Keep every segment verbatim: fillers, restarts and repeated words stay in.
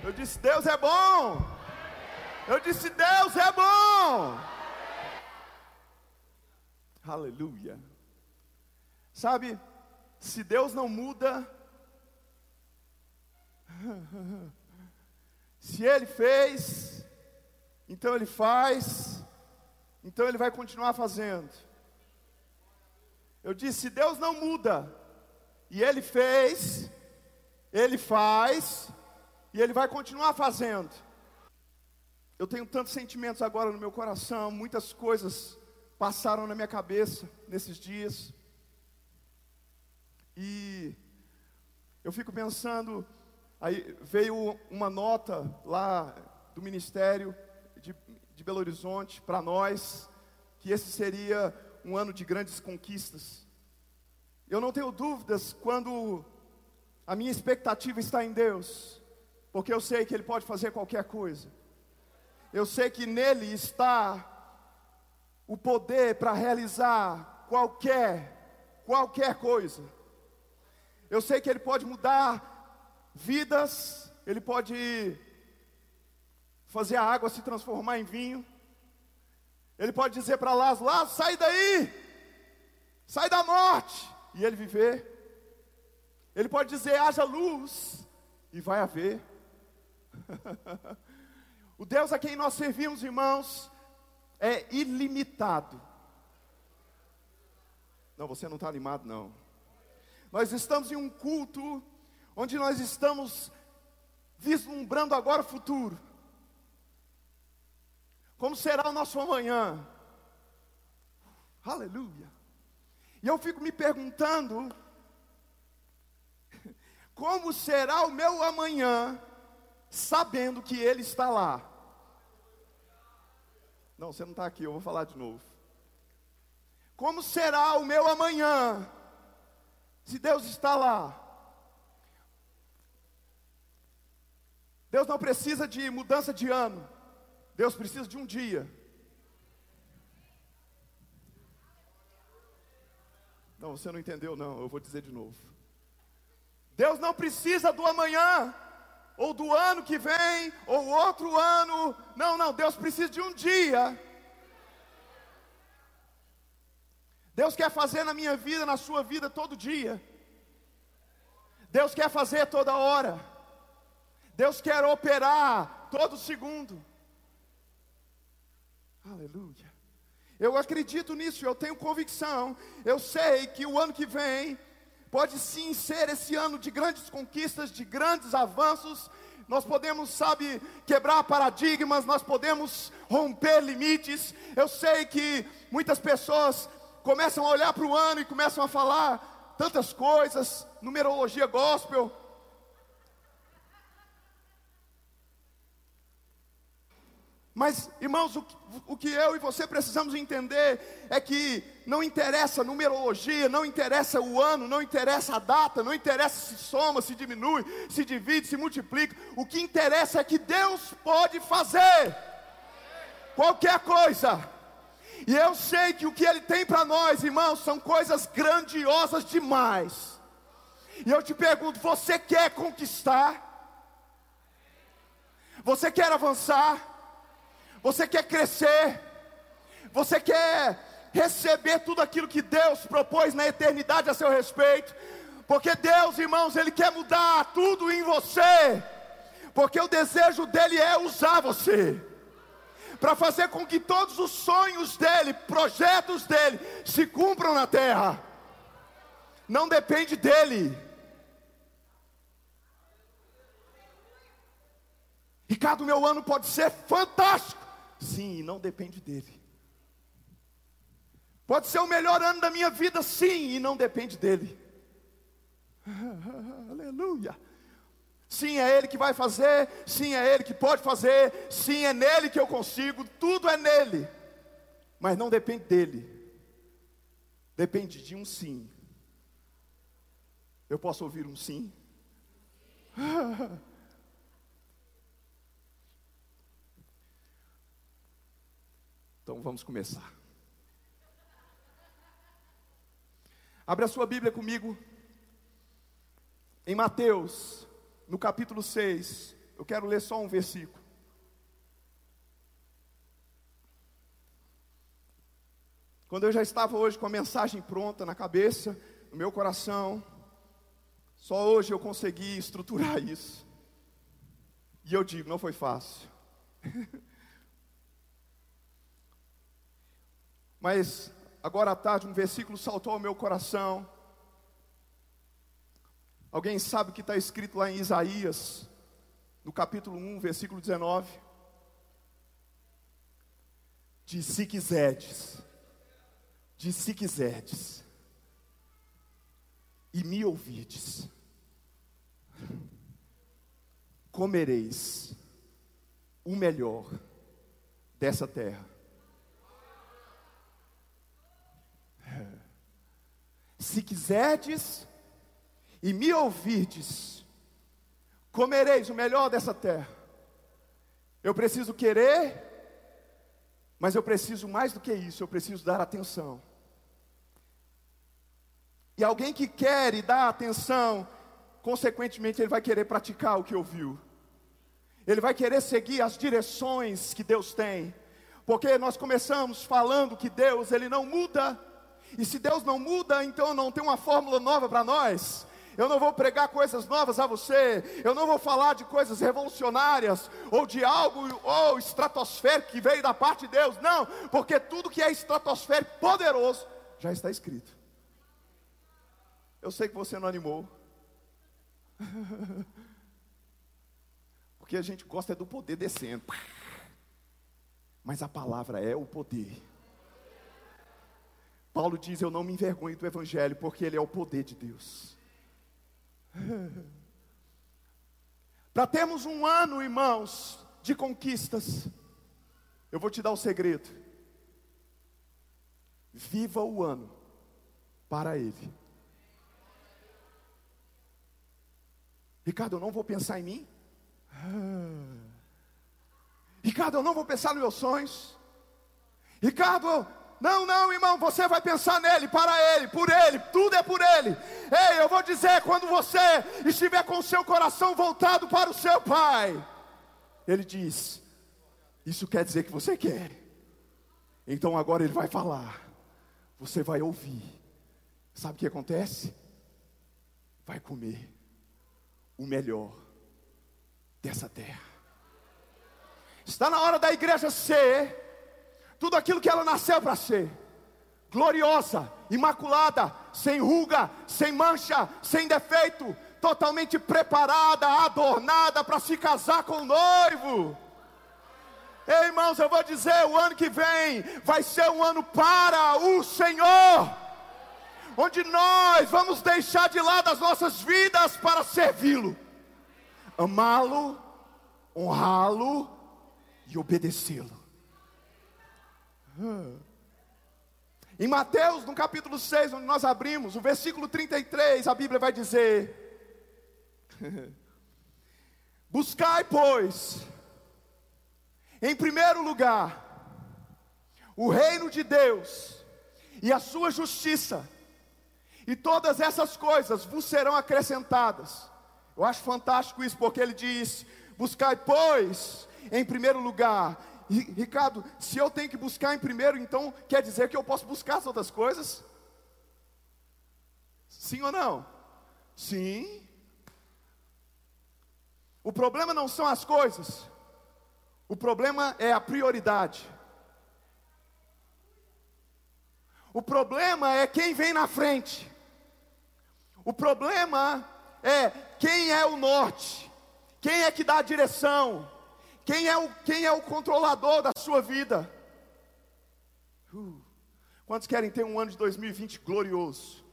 Eu disse, Deus é bom. Eu disse, Deus é bom. Aleluia. Sabe, se Deus não muda, se Ele fez, então Ele faz, então Ele vai continuar fazendo. Eu disse, se Deus não muda, e Ele fez, Ele faz, e Ele vai continuar fazendo. Eu tenho tantos sentimentos agora no meu coração, muitas coisas passaram na minha cabeça nesses dias. E eu fico pensando, aí veio uma nota lá do Ministério de, de Belo Horizonte para nós, que esse seria um ano de grandes conquistas. Eu não tenho dúvidas quando a minha expectativa está em Deus, porque eu sei que Ele pode fazer qualquer coisa. Eu sei que nele está o poder para realizar qualquer, qualquer coisa. Eu sei que Ele pode mudar vidas, Ele pode fazer a água se transformar em vinho. Ele pode dizer para Lázaro, Lázaro, sai daí, sai da morte, e ele viver. Ele pode dizer, haja luz, e vai haver. O Deus a quem nós servimos, irmãos, é ilimitado. Não, você não está animado, não. Nós estamos em um culto, onde nós estamos vislumbrando agora o futuro. Como será o nosso amanhã? Aleluia. E eu fico me perguntando, como será o meu amanhã, sabendo que Ele está lá? Não, você não está aqui, eu vou falar de novo. Como será o meu amanhã, se Deus está lá? Deus não precisa de mudança de ano, Deus precisa de um dia. Não, você não entendeu não, eu vou dizer de novo. Deus não precisa do amanhã, ou do ano que vem, ou outro ano. Não, não, Deus precisa de um dia. Deus quer fazer na minha vida, na sua vida, todo dia. Deus quer fazer toda hora. Deus quer operar todo segundo. Aleluia. Eu acredito nisso, eu tenho convicção. Eu sei que o ano que vem pode sim ser esse ano de grandes conquistas, de grandes avanços. Nós podemos, sabe, quebrar paradigmas, nós podemos romper limites. Eu sei que muitas pessoas começam a olhar para o ano e começam a falar tantas coisas, numerologia gospel. Mas, irmãos, o, o que eu e você precisamos entender é que não interessa a numerologia, não interessa o ano, não interessa a data, não interessa se soma, se diminui, se divide, se multiplica. O que interessa é que Deus pode fazer qualquer coisa. E eu sei que o que Ele tem para nós, irmãos, são coisas grandiosas demais. E eu te pergunto, você quer conquistar? Você quer avançar? Você quer crescer? Você quer receber tudo aquilo que Deus propôs na eternidade a seu respeito? Porque Deus, irmãos, Ele quer mudar tudo em você. Porque o desejo dEle é usar você para fazer com que todos os sonhos dEle, projetos dEle, se cumpram na terra. Não depende dEle. Ricardo, meu ano pode ser fantástico. Sim, e não depende dele. Pode ser o melhor ano da minha vida, sim, e não depende dele. Aleluia. Sim, é Ele que vai fazer. Sim, é Ele que pode fazer. Sim, é nele que eu consigo. Tudo é nele. Mas não depende dele. Depende de um sim. Eu posso ouvir um sim? Então vamos começar. Abra a sua Bíblia comigo em Mateus, no capítulo seis. Eu quero ler só um versículo. Quando eu já estava hoje com a mensagem pronta na cabeça, no meu coração, só hoje eu consegui estruturar isso. E eu digo, não foi fácil. Mas agora à tarde um versículo saltou ao meu coração. Alguém sabe o que está escrito lá em Isaías, no capítulo um, versículo dezenove? Diz: se quiserdes, diz: se quiserdes, e me ouvirdes, comereis o melhor dessa terra. Se quiserdes e me ouvirdes, comereis o melhor dessa terra. Eu preciso querer, mas eu preciso mais do que isso, eu preciso dar atenção. E alguém que quer e dá atenção, consequentemente ele vai querer praticar o que ouviu. Ele vai querer seguir as direções que Deus tem. Porque nós começamos falando que Deus, Ele não muda. E se Deus não muda, então não tem uma fórmula nova para nós. Eu não vou pregar coisas novas a você. Eu não vou falar de coisas revolucionárias, ou de algo ou estratosférico que veio da parte de Deus. Não, porque tudo que é estratosférico, poderoso, já está escrito. Eu sei que você não animou. Porque a gente gosta é do poder descendo. Mas a palavra é o poder. Paulo diz: eu não me envergonho do Evangelho, porque ele é o poder de Deus. Para termos um ano, irmãos, de conquistas, eu vou te dar o segredo. Viva o ano para Ele. Ricardo, eu não vou pensar em mim. Ricardo, eu não vou pensar nos meus sonhos. Ricardo, não, não, irmão, você vai pensar nele, para ele, por ele, tudo é por ele. Ei, eu vou dizer, quando você estiver com o seu coração voltado para o seu Pai, Ele diz: isso quer dizer que você quer. Então agora Ele vai falar, você vai ouvir. Sabe o que acontece? Vai comer o melhor dessa terra. Está na hora da igreja ser tudo aquilo que ela nasceu para ser: gloriosa, imaculada, sem ruga, sem mancha, sem defeito, totalmente preparada, adornada para se casar com o noivo. Ei, irmãos, eu vou dizer, o ano que vem vai ser um ano para o Senhor, onde nós vamos deixar de lado as nossas vidas para servi-lo, amá-lo, honrá-lo e obedecê-lo. Em Mateus, no capítulo seis, onde nós abrimos, o versículo trinta e três, a Bíblia vai dizer: buscai, pois, em primeiro lugar, o reino de Deus e a sua justiça, e todas essas coisas vos serão acrescentadas. Eu acho fantástico isso, porque ele diz: buscai, pois, em primeiro lugar. E, Ricardo, se eu tenho que buscar em primeiro, então quer dizer que eu posso buscar as outras coisas? Sim ou não? Sim. O problema não são as coisas, o problema é a prioridade. O problema é quem vem na frente. O problema é quem é o norte, quem é que dá a direção, quem é o, quem é o controlador da sua vida. uh, Quantos querem ter um ano de dois mil e vinte glorioso?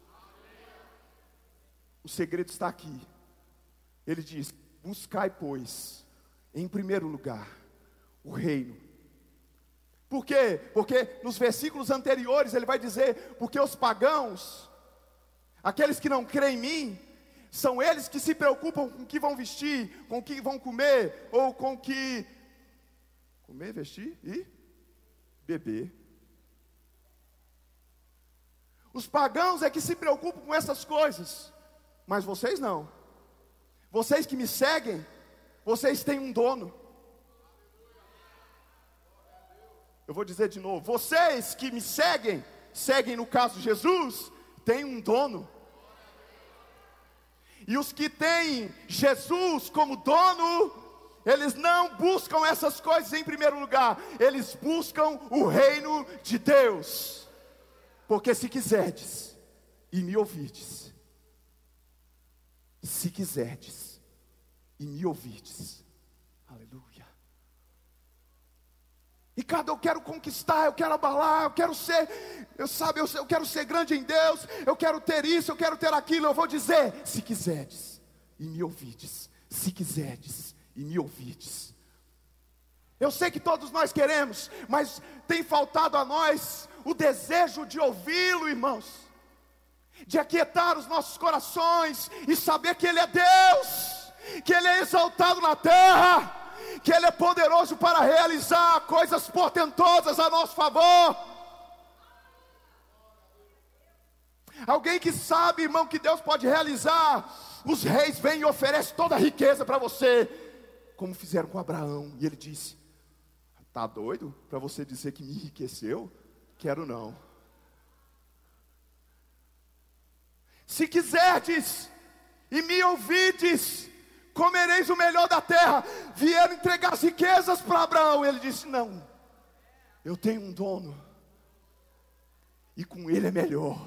O segredo está aqui. Ele diz: buscai, pois, em primeiro lugar, o reino. Por quê? Porque nos versículos anteriores ele vai dizer: porque os pagãos, aqueles que não creem em mim, são eles que se preocupam com o que vão vestir, com o que vão comer, ou com o que... Comer, vestir e beber. Os pagãos é que se preocupam com essas coisas, mas vocês não. Vocês que me seguem, Vocês têm um dono. Eu vou dizer de novo, vocês que me seguem, seguem no caso Jesus, têm um dono. E os que têm Jesus como dono, eles não buscam essas coisas em primeiro lugar, eles buscam o reino de Deus. Porque se quiserdes e me ouvirdes, se quiserdes e me ouvirdes, aleluia. E cada eu quero conquistar, eu quero abalar, eu quero ser, eu sabe, eu, eu quero ser grande em Deus, eu quero ter isso, eu quero ter aquilo. Eu vou dizer, se quiserdes e me ouvirdes, se quiserdes e me ouvirdes. Eu sei que todos nós queremos, mas tem faltado a nós o desejo de ouvi-lo, irmãos, de aquietar os nossos corações e saber que Ele é Deus, que Ele é exaltado na terra, que Ele é poderoso para realizar coisas portentosas a nosso favor. Alguém que sabe, irmão, que Deus pode realizar. Os reis vêm e oferecem toda a riqueza para você, como fizeram com Abraão. E ele disse, está doido para você dizer que me enriqueceu? Quero não. Se quiserdes e me ouvides, comereis o melhor da terra. Vieram entregar as riquezas para Abraão. Ele disse, não, eu tenho um dono, e com ele é melhor.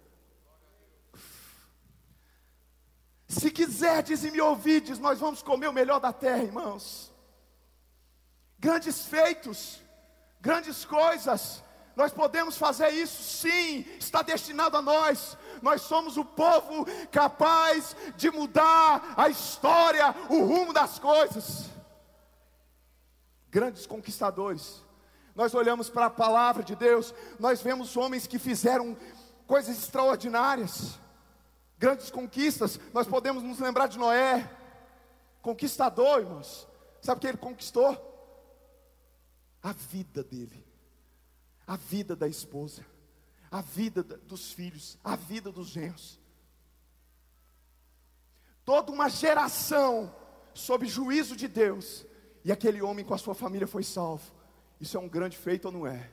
Se quiserdes e me ouvides, nós vamos comer o melhor da terra, irmãos. Grandes feitos, grandes coisas, nós podemos fazer isso sim, está destinado a nós. Nós somos o povo capaz de mudar a história, o rumo das coisas. Grandes conquistadores. Nós olhamos para a palavra de Deus, nós vemos homens que fizeram coisas extraordinárias, grandes conquistas. Nós podemos nos lembrar de Noé, conquistador, irmãos. Sabe o que ele conquistou? A vida dele, a vida da esposa, a vida dos filhos, a vida dos genros. Toda uma geração sob juízo de Deus, e aquele homem com a sua família foi salvo. Isso é um grande feito ou não é?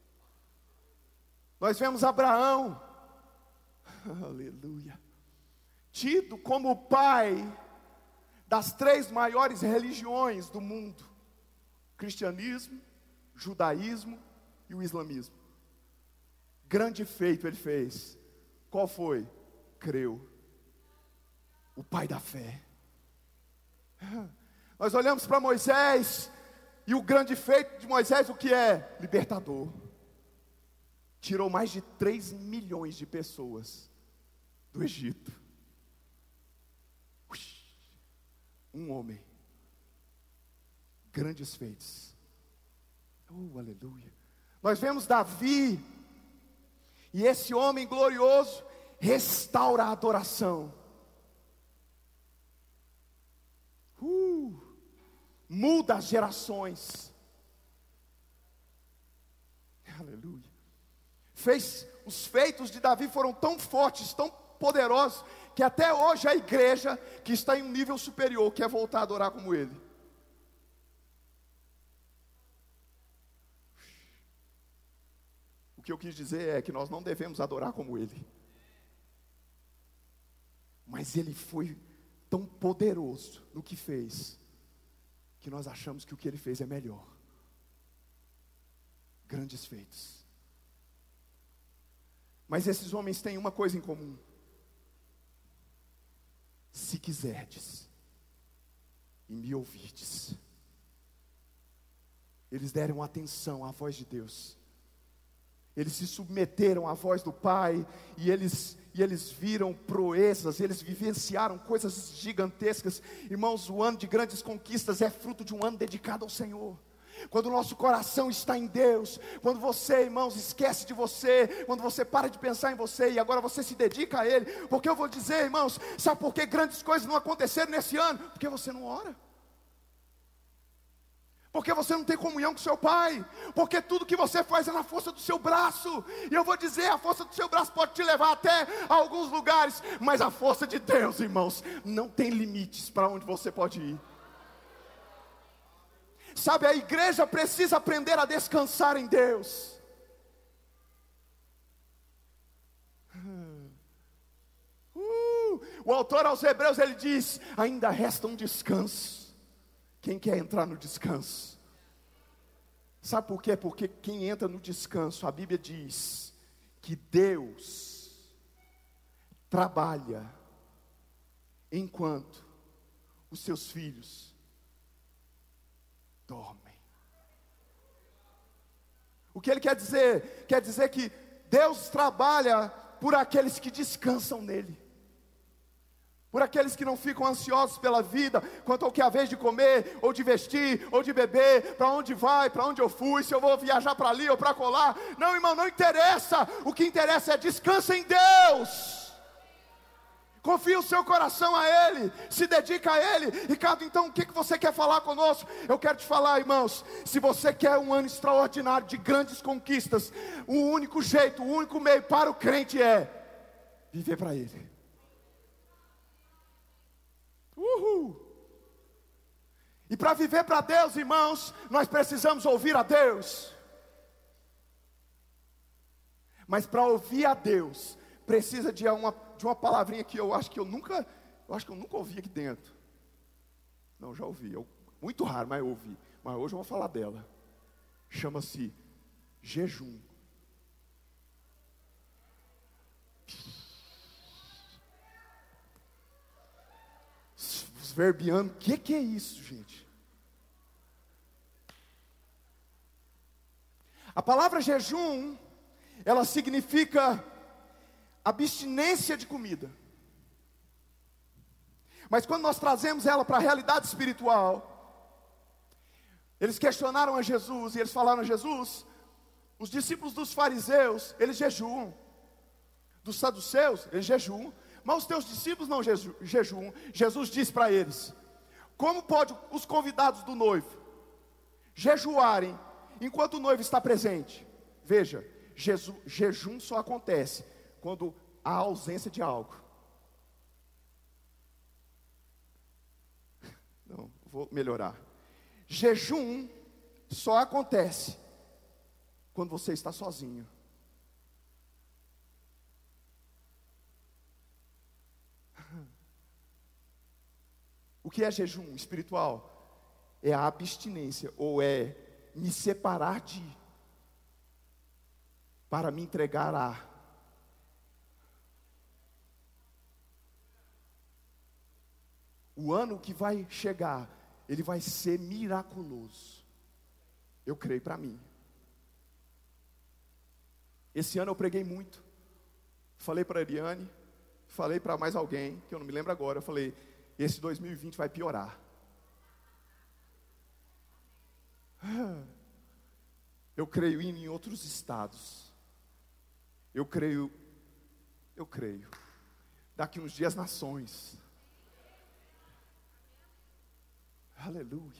Nós vemos Abraão, aleluia, tido como o pai das três maiores religiões do mundo: cristianismo, judaísmo e o islamismo. Grande feito ele fez. Qual foi? Creu. O pai da fé. Nós olhamos para Moisés, e o grande feito de Moisés, o que é? Libertador. Tirou mais de três milhões de pessoas do Egito. Um homem. Grandes feitos. Oh, aleluia. Nós vemos Davi, e esse homem glorioso restaura a adoração. Uh, muda as gerações. Aleluia. Fez, os feitos de Davi foram tão fortes, tão poderosos, que até hoje a igreja, que está em um nível superior, quer voltar a adorar como ele. O que eu quis dizer é que nós não devemos adorar como ele, mas ele foi tão poderoso no que fez, que nós achamos que o que ele fez é melhor. Grandes feitos. Mas esses homens têm uma coisa em comum: se quiserdes e me ouvirdes. Eles deram atenção à voz de Deus. Eles se submeteram à voz do Pai, e eles, e eles viram proezas, eles vivenciaram coisas gigantescas. Irmãos, o ano de grandes conquistas é fruto de um ano dedicado ao Senhor. Quando o nosso coração está em Deus, quando você, irmãos, esquece de você, quando você para de pensar em você, e agora você se dedica a Ele. Porque eu vou dizer, irmãos, sabe por que grandes coisas não aconteceram nesse ano? Porque você não ora. Porque você não tem comunhão com seu pai. Porque tudo que você faz é na força do seu braço. E eu vou dizer, a força do seu braço pode te levar até a alguns lugares, mas a força de Deus, irmãos, não tem limites para onde você pode ir. Sabe, a igreja precisa aprender a descansar em Deus. Uh, o autor aos Hebreus, ele diz: ainda resta um descanso. Quem quer entrar no descanso? Sabe por quê? Porque quem entra no descanso, a Bíblia diz que Deus trabalha enquanto os seus filhos dormem. O que ele quer dizer? Quer dizer que Deus trabalha por aqueles que descansam nele, por aqueles que não ficam ansiosos pela vida, quanto ao que é a vez de comer, ou de vestir, ou de beber, para onde vai, para onde eu fui, se eu vou viajar para ali ou para colar. Não, irmão, não interessa. O que interessa é descansa em Deus. Confia o seu coração a Ele, se dedica a Ele. Ricardo, então o que que você quer falar conosco? Eu quero te falar, irmãos, se você quer um ano extraordinário de grandes conquistas, o único jeito, o único meio para o crente é viver para Ele. Uhul. E para viver para Deus, irmãos, nós precisamos ouvir a Deus. Mas para ouvir a Deus, precisa de uma, de uma palavrinha que eu acho que eu nunca, eu acho que eu nunca ouvi aqui dentro. Não, já ouvi, eu, muito raro, mas eu ouvi. Mas hoje eu vou falar dela. Chama-se jejum. Os verbianos, o que, que é isso, gente? A palavra jejum, ela significa abstinência de comida. Mas quando nós trazemos ela para a realidade espiritual, eles questionaram a Jesus e eles falaram a Jesus: os discípulos dos fariseus, eles jejuam, dos saduceus, eles jejuam, mas os teus discípulos não jeju, jejuam. Jesus disse para eles: como pode os convidados do noivo jejuarem enquanto o noivo está presente? Veja, jeju, jejum só acontece quando há ausência de algo. Não, vou melhorar. Jejum só acontece quando você está sozinho. O que é jejum espiritual? É a abstinência, ou é me separar de, para me entregar a. O ano que vai chegar, ele vai ser miraculoso. Eu creio para mim. Esse ano eu preguei muito. Falei para a Ariane, falei para mais alguém, que eu não me lembro agora. Eu falei: esse dois mil e vinte vai piorar. Eu creio em outros estados. Eu creio, eu creio. Daqui uns dias nações. Aleluia.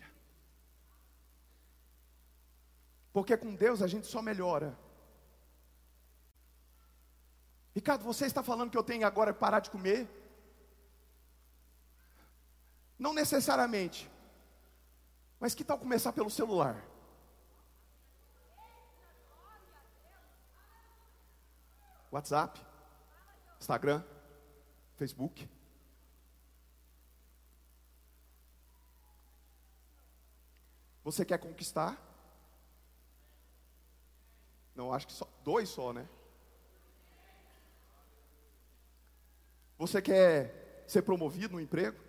Porque com Deus a gente só melhora. Ricardo, você está falando que eu tenho agora que parar de comer? Não necessariamente. Mas que tal começar pelo celular? WhatsApp, Instagram, Facebook. Você quer conquistar? Não, acho que só dois só, né? Você quer ser promovido no emprego?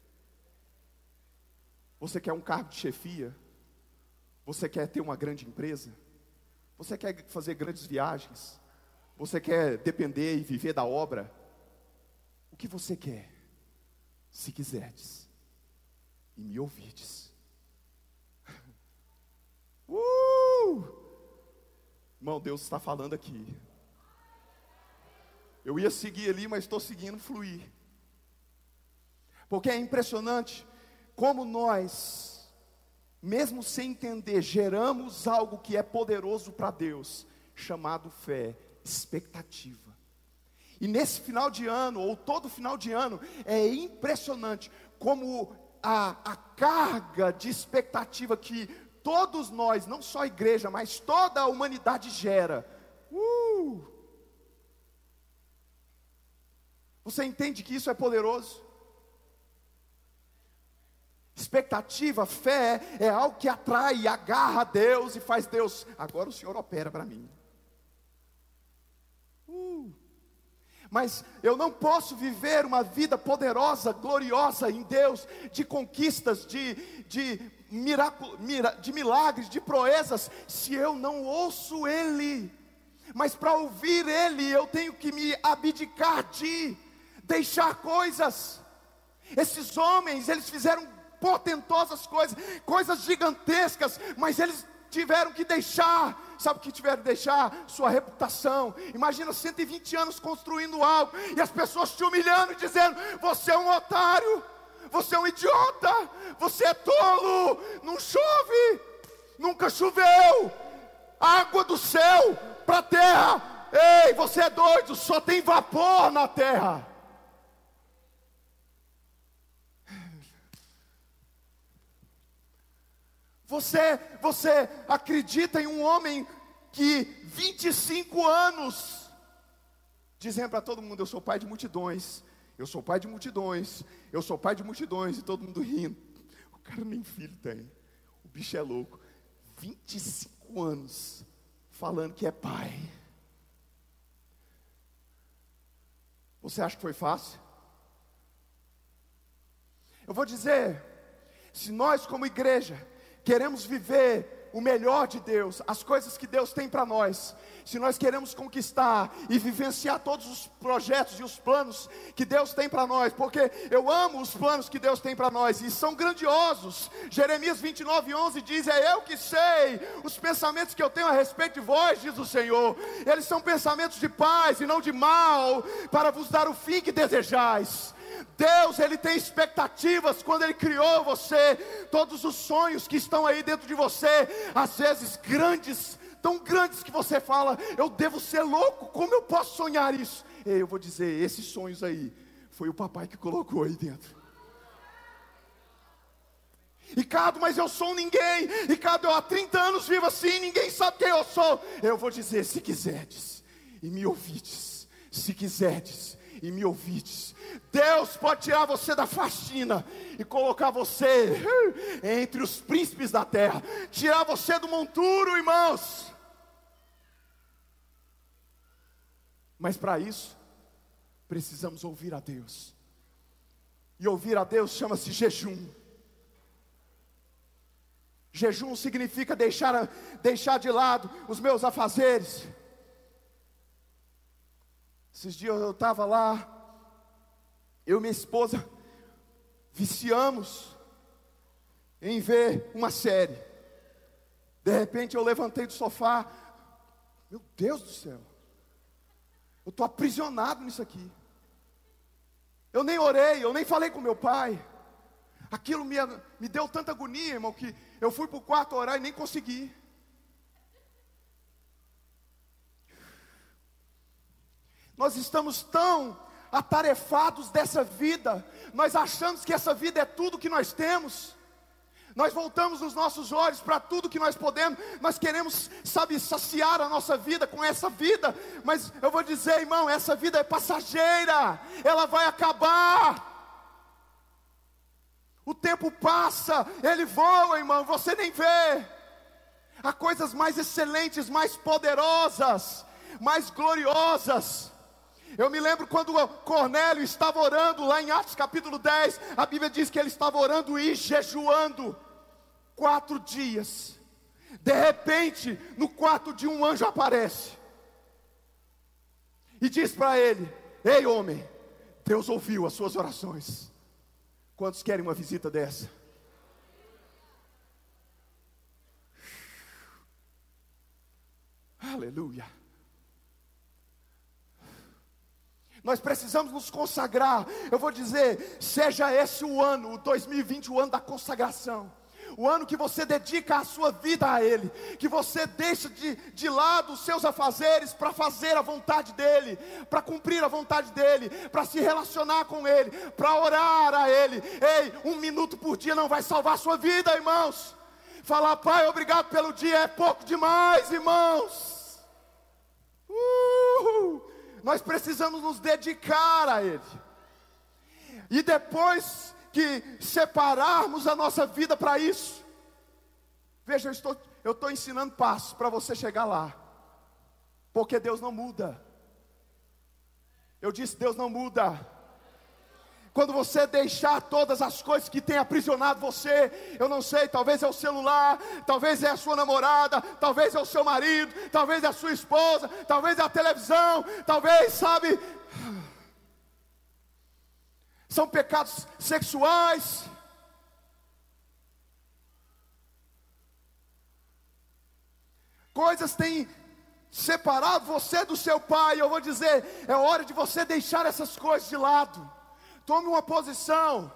Você quer um cargo de chefia? Você quer ter uma grande empresa? Você quer fazer grandes viagens? Você quer depender e viver da obra? O que você quer? Se quiserdes e me ouvirdes. Uh! Irmão, Deus está falando aqui. Eu ia seguir ali, mas estou seguindo fluir. Porque é impressionante como nós, mesmo sem entender, geramos algo que é poderoso para Deus, chamado fé, expectativa. E nesse final de ano, ou todo final de ano, é impressionante como a, a carga de expectativa que todos nós, não só a igreja, mas toda a humanidade gera. Uh! Você entende que isso é poderoso? Expectativa, fé, é algo que atrai, agarra a Deus e faz Deus, agora o Senhor opera para mim. Uh. Mas eu não posso viver uma vida poderosa, gloriosa em Deus, de conquistas, de, de, miracu, mira, de milagres, de proezas, se eu não ouço Ele. Mas para ouvir Ele, eu tenho que me abdicar de, deixar coisas. Esses homens, eles fizeram portentosas coisas, coisas gigantescas, mas eles tiveram que deixar, sabe o que tiveram que deixar? Sua reputação. Imagina cento e vinte anos construindo algo, e as pessoas te humilhando e dizendo, você é um otário, você é um idiota, você é tolo, não chove, nunca choveu, água do céu para a terra, ei, você é doido, só tem vapor na terra. Você, você acredita em um homem que vinte e cinco anos, dizendo para todo mundo, eu sou pai de multidões, eu sou pai de multidões, eu sou pai de multidões, e todo mundo rindo. O cara nem filho tem, o bicho é louco. vinte e cinco anos, falando que é pai. Você acha que foi fácil? Eu vou dizer, se nós como igreja queremos viver o melhor de Deus, as coisas que Deus tem para nós, se nós queremos conquistar e vivenciar todos os projetos e os planos que Deus tem para nós, porque eu amo os planos que Deus tem para nós, e são grandiosos. Jeremias vinte e nove, onze diz, é eu que sei os pensamentos que eu tenho a respeito de vós, diz o Senhor, eles são pensamentos de paz e não de mal, para vos dar o fim que desejais. Deus, Ele tem expectativas quando Ele criou você. Todos os sonhos que estão aí dentro de você, às vezes grandes, tão grandes que você fala, eu devo ser louco, como eu posso sonhar isso? E eu vou dizer, esses sonhos aí, foi o papai que colocou aí dentro. Ricardo, mas eu sou um ninguém. Ricardo, eu há trinta anos vivo assim, ninguém sabe quem eu sou. Eu vou dizer, se quiserdes e me ouvides, se quiserdes e me ouvides, Deus pode tirar você da faxina e colocar você entre os príncipes da terra, tirar você do monturo, irmãos. Mas para isso, precisamos ouvir a Deus. E ouvir a Deus chama-se jejum. Jejum significa deixar, deixar de lado os meus afazeres. Esses dias eu estava lá, eu e minha esposa viciamos em ver uma série. De repente eu levantei do sofá, meu Deus do céu, eu estou aprisionado nisso aqui. Eu nem orei, eu nem falei com meu pai. Aquilo me, me deu tanta agonia, irmão, que eu fui para o quarto orar e nem consegui. Nós estamos tão atarefados dessa vida, nós achamos que essa vida é tudo que nós temos. Nós voltamos os nossos olhos para tudo que nós podemos. Nós queremos, sabe, saciar a nossa vida com essa vida. Mas eu vou dizer, irmão, essa vida é passageira, ela vai acabar. O tempo passa, ele voa, irmão, você nem vê. Há coisas mais excelentes, mais poderosas, mais gloriosas. Eu me lembro quando Cornélio estava orando lá em Atos capítulo dez. A Bíblia diz que ele estava orando e jejuando quatro dias. De repente, no quarto dia um anjo aparece e diz para ele, ei homem, Deus ouviu as suas orações. Quantos querem uma visita dessa? Aleluia. Nós precisamos nos consagrar. Eu vou dizer, seja esse o ano, o dois mil e vinte, o ano da consagração. O ano que você dedica a sua vida a Ele, que você deixa de, de lado os seus afazeres para fazer a vontade dEle, para cumprir a vontade dEle, para se relacionar com Ele, para orar a Ele. Ei, um minuto por dia não vai salvar a sua vida, irmãos. Falar, Pai, obrigado pelo dia, é pouco demais, irmãos. Uh, nós precisamos nos dedicar a Ele. E depois que separarmos a nossa vida para isso, veja, eu estou, eu estou ensinando passos para você chegar lá. Porque Deus não muda. Eu disse, Deus não muda. Quando você deixar todas as coisas que têm aprisionado você, eu não sei, talvez é o celular, talvez é a sua namorada, talvez é o seu marido, talvez é a sua esposa, talvez é a televisão, talvez, sabe, são pecados sexuais. Coisas têm separado você do seu pai. Eu vou dizer, é hora de você deixar essas coisas de lado. Tome uma posição.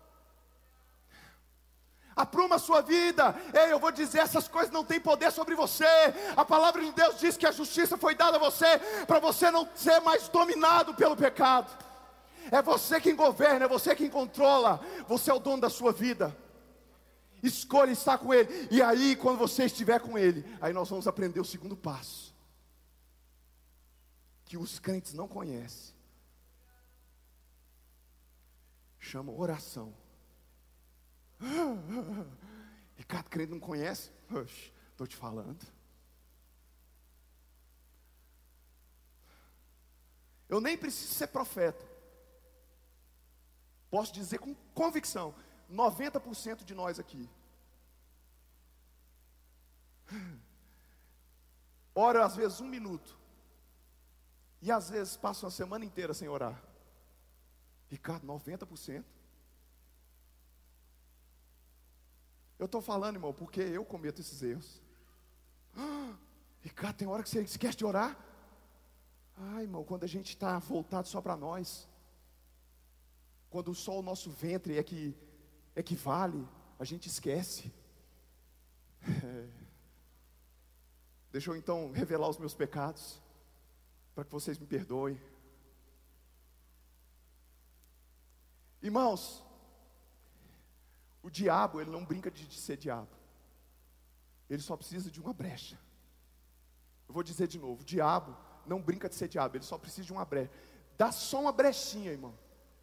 Apruma a sua vida. Ei, eu vou dizer, essas coisas não têm poder sobre você. A palavra de Deus diz que a justiça foi dada a você, para você não ser mais dominado pelo pecado. É você quem governa, é você quem controla. Você é o dono da sua vida. Escolha estar com Ele. E aí, quando você estiver com Ele, aí nós vamos aprender o segundo passo, que os crentes não conhecem. Chama oração. E cada crente não conhece. Estou te falando. Eu nem preciso ser profeta. Posso dizer com convicção, noventa por cento de nós aqui ora às vezes um minuto, e às vezes passa uma semana inteira sem orar. Ricardo, noventa por cento. Eu estou falando, irmão, porque eu cometo esses erros. ah, Ricardo, tem hora que você esquece de orar. Ai, irmão, quando a gente está voltado só para nós, quando só o nosso ventre é que, é que vale, a gente esquece. É. Deixa eu então revelar os meus pecados, para que vocês me perdoem. Irmãos, o diabo, ele não brinca de, de ser diabo. Ele só precisa de uma brecha. Eu vou dizer de novo, o diabo não brinca de ser diabo, ele só precisa de uma brecha. Dá só uma brechinha, irmão.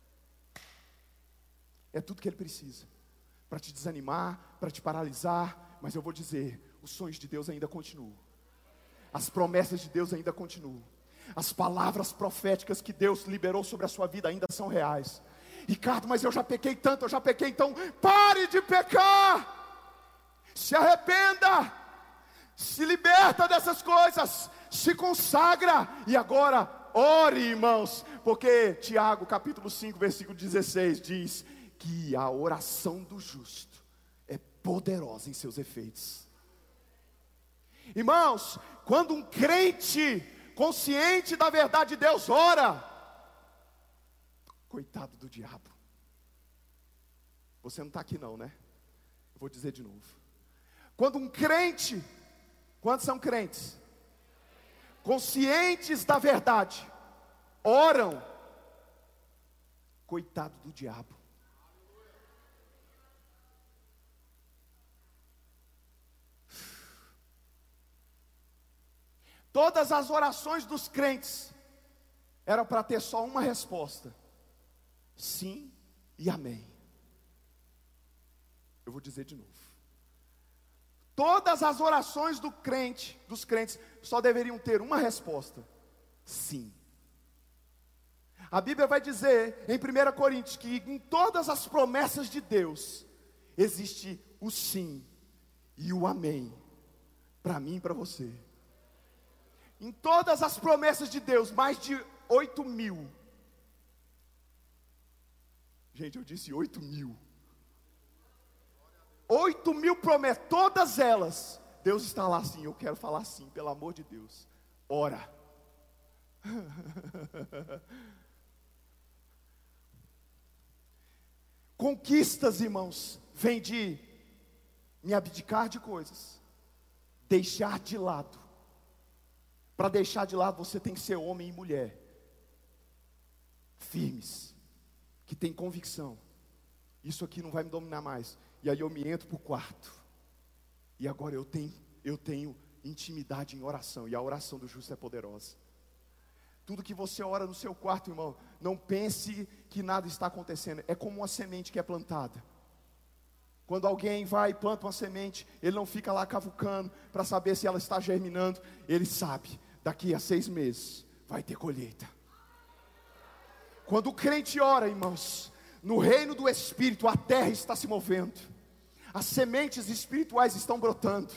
É tudo que ele precisa, para te desanimar, para te paralisar. Mas eu vou dizer, os sonhos de Deus ainda continuam, as promessas de Deus ainda continuam, as palavras proféticas que Deus liberou sobre a sua vida ainda são reais. Ricardo, mas eu já pequei tanto, eu já pequei, então pare de pecar, se arrependa, se liberta dessas coisas, se consagra, e agora ore, irmãos, porque Tiago capítulo cinco, versículo dezesseis diz que a oração do justo é poderosa em seus efeitos. Irmãos, quando um crente consciente da verdade de Deus ora, coitado do diabo. Você não está aqui não, né? Eu vou dizer de novo. Quando um crente, quantos são crentes? Conscientes da verdade, oram, coitado do diabo. Todas as orações dos crentes eram para ter só uma resposta: sim e amém. Eu vou dizer de novo. Todas as orações do crente, dos crentes, só deveriam ter uma resposta: sim. A Bíblia vai dizer em primeira Coríntios que em todas as promessas de Deus existe o sim e o amém, para mim e para você. Em todas as promessas de Deus, mais de oito mil. Gente, eu disse oito mil. Oito mil promessas, todas elas, Deus está lá assim, eu quero falar assim, pelo amor de Deus, ora. Conquistas, irmãos, vem de me abdicar de coisas, deixar de lado. Para deixar de lado, você tem que ser homem e mulher firmes, que tem convicção. Isso aqui não vai me dominar mais. E aí eu me entro para o quarto, E agora eu tenho, eu tenho intimidade em oração, e a oração do justo é poderosa. Tudo que você ora no seu quarto, irmão, não pense que nada está acontecendo. É como uma semente que é plantada. Quando alguém vai e planta uma semente, ele não fica lá cavucando para saber se ela está germinando. Ele sabe, daqui a seis meses vai ter colheita. Quando o crente ora, irmãos, no reino do Espírito, a terra está se movendo. As sementes espirituais estão brotando.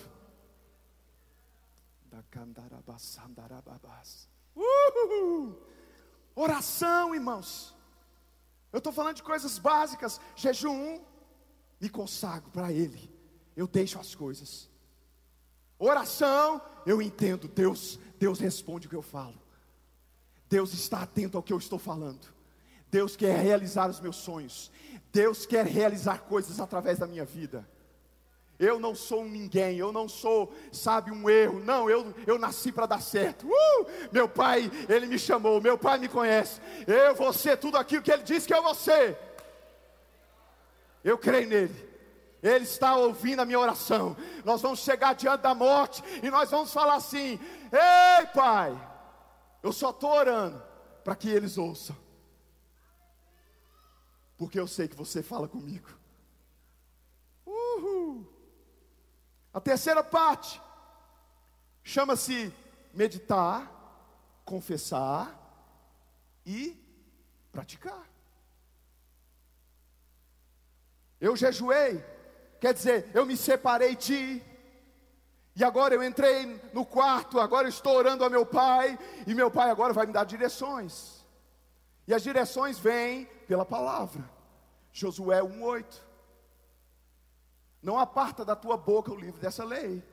Uhul. Oração, irmãos. Eu estou falando de coisas básicas. Jejum, me consagro para Ele. Eu deixo as coisas. Oração, eu entendo. Deus, Deus responde o que eu falo. Deus está atento ao que eu estou falando. Deus quer realizar os meus sonhos. Deus quer realizar coisas através da minha vida. Eu não sou um ninguém, eu não sou, sabe, um erro. Não, eu, eu nasci para dar certo. uh, Meu pai, Ele me chamou, meu pai me conhece. Eu vou ser tudo aquilo que Ele disse que eu vou ser. Eu creio nele. Ele está ouvindo a minha oração. Nós vamos chegar diante da morte e nós vamos falar assim: ei, pai, eu só estou orando para que eles ouçam, porque eu sei que você fala comigo. Uhul. A terceira parte chama-se meditar, confessar e praticar. Eu jejuei, quer dizer, eu me separei de ti, e agora eu entrei no quarto, agora eu estou orando a meu pai, e meu pai agora vai me dar direções, e as direções vêm pela palavra. Josué um, oito. Não aparta da tua boca o livro dessa lei.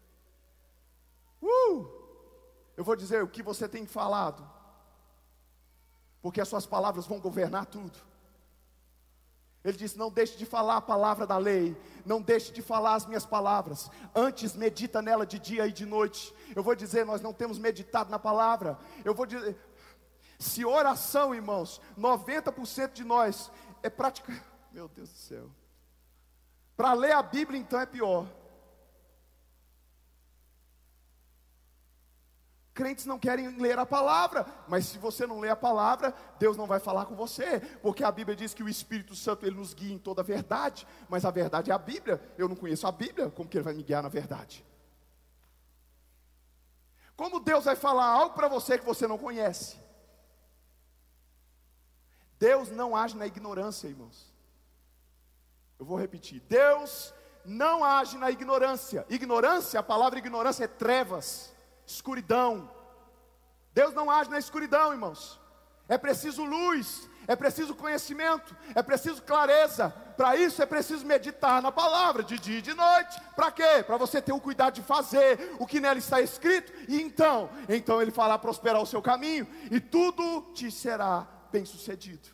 Uh! Eu vou dizer o que você tem falado, porque as suas palavras vão governar tudo. Ele disse: não deixe de falar a palavra da lei, não deixe de falar as minhas palavras, antes medita nela de dia e de noite. Eu vou dizer, nós não temos meditado na palavra. Eu vou dizer, se oração, irmãos, noventa por cento de nós é prática. Meu Deus do céu. Para ler a Bíblia então é pior. Crentes não querem ler a palavra, mas se você não lê a palavra, Deus não vai falar com você, porque a Bíblia diz que o Espírito Santo, Ele nos guia em toda a verdade, mas a verdade é a Bíblia. Eu não conheço a Bíblia, como que Ele vai me guiar na verdade? Como Deus vai falar algo para você que você não conhece? Deus não age na ignorância, irmãos. Eu vou repetir: Deus não age na ignorância. Ignorância, a palavra ignorância é trevas, escuridão. Deus não age na escuridão, irmãos. É preciso luz, é preciso conhecimento, é preciso clareza. Para isso é preciso meditar na palavra de dia e de noite. Para quê? Para você ter o cuidado de fazer o que nela está escrito. E então, então Ele fará prosperar o seu caminho, e tudo te será bem sucedido.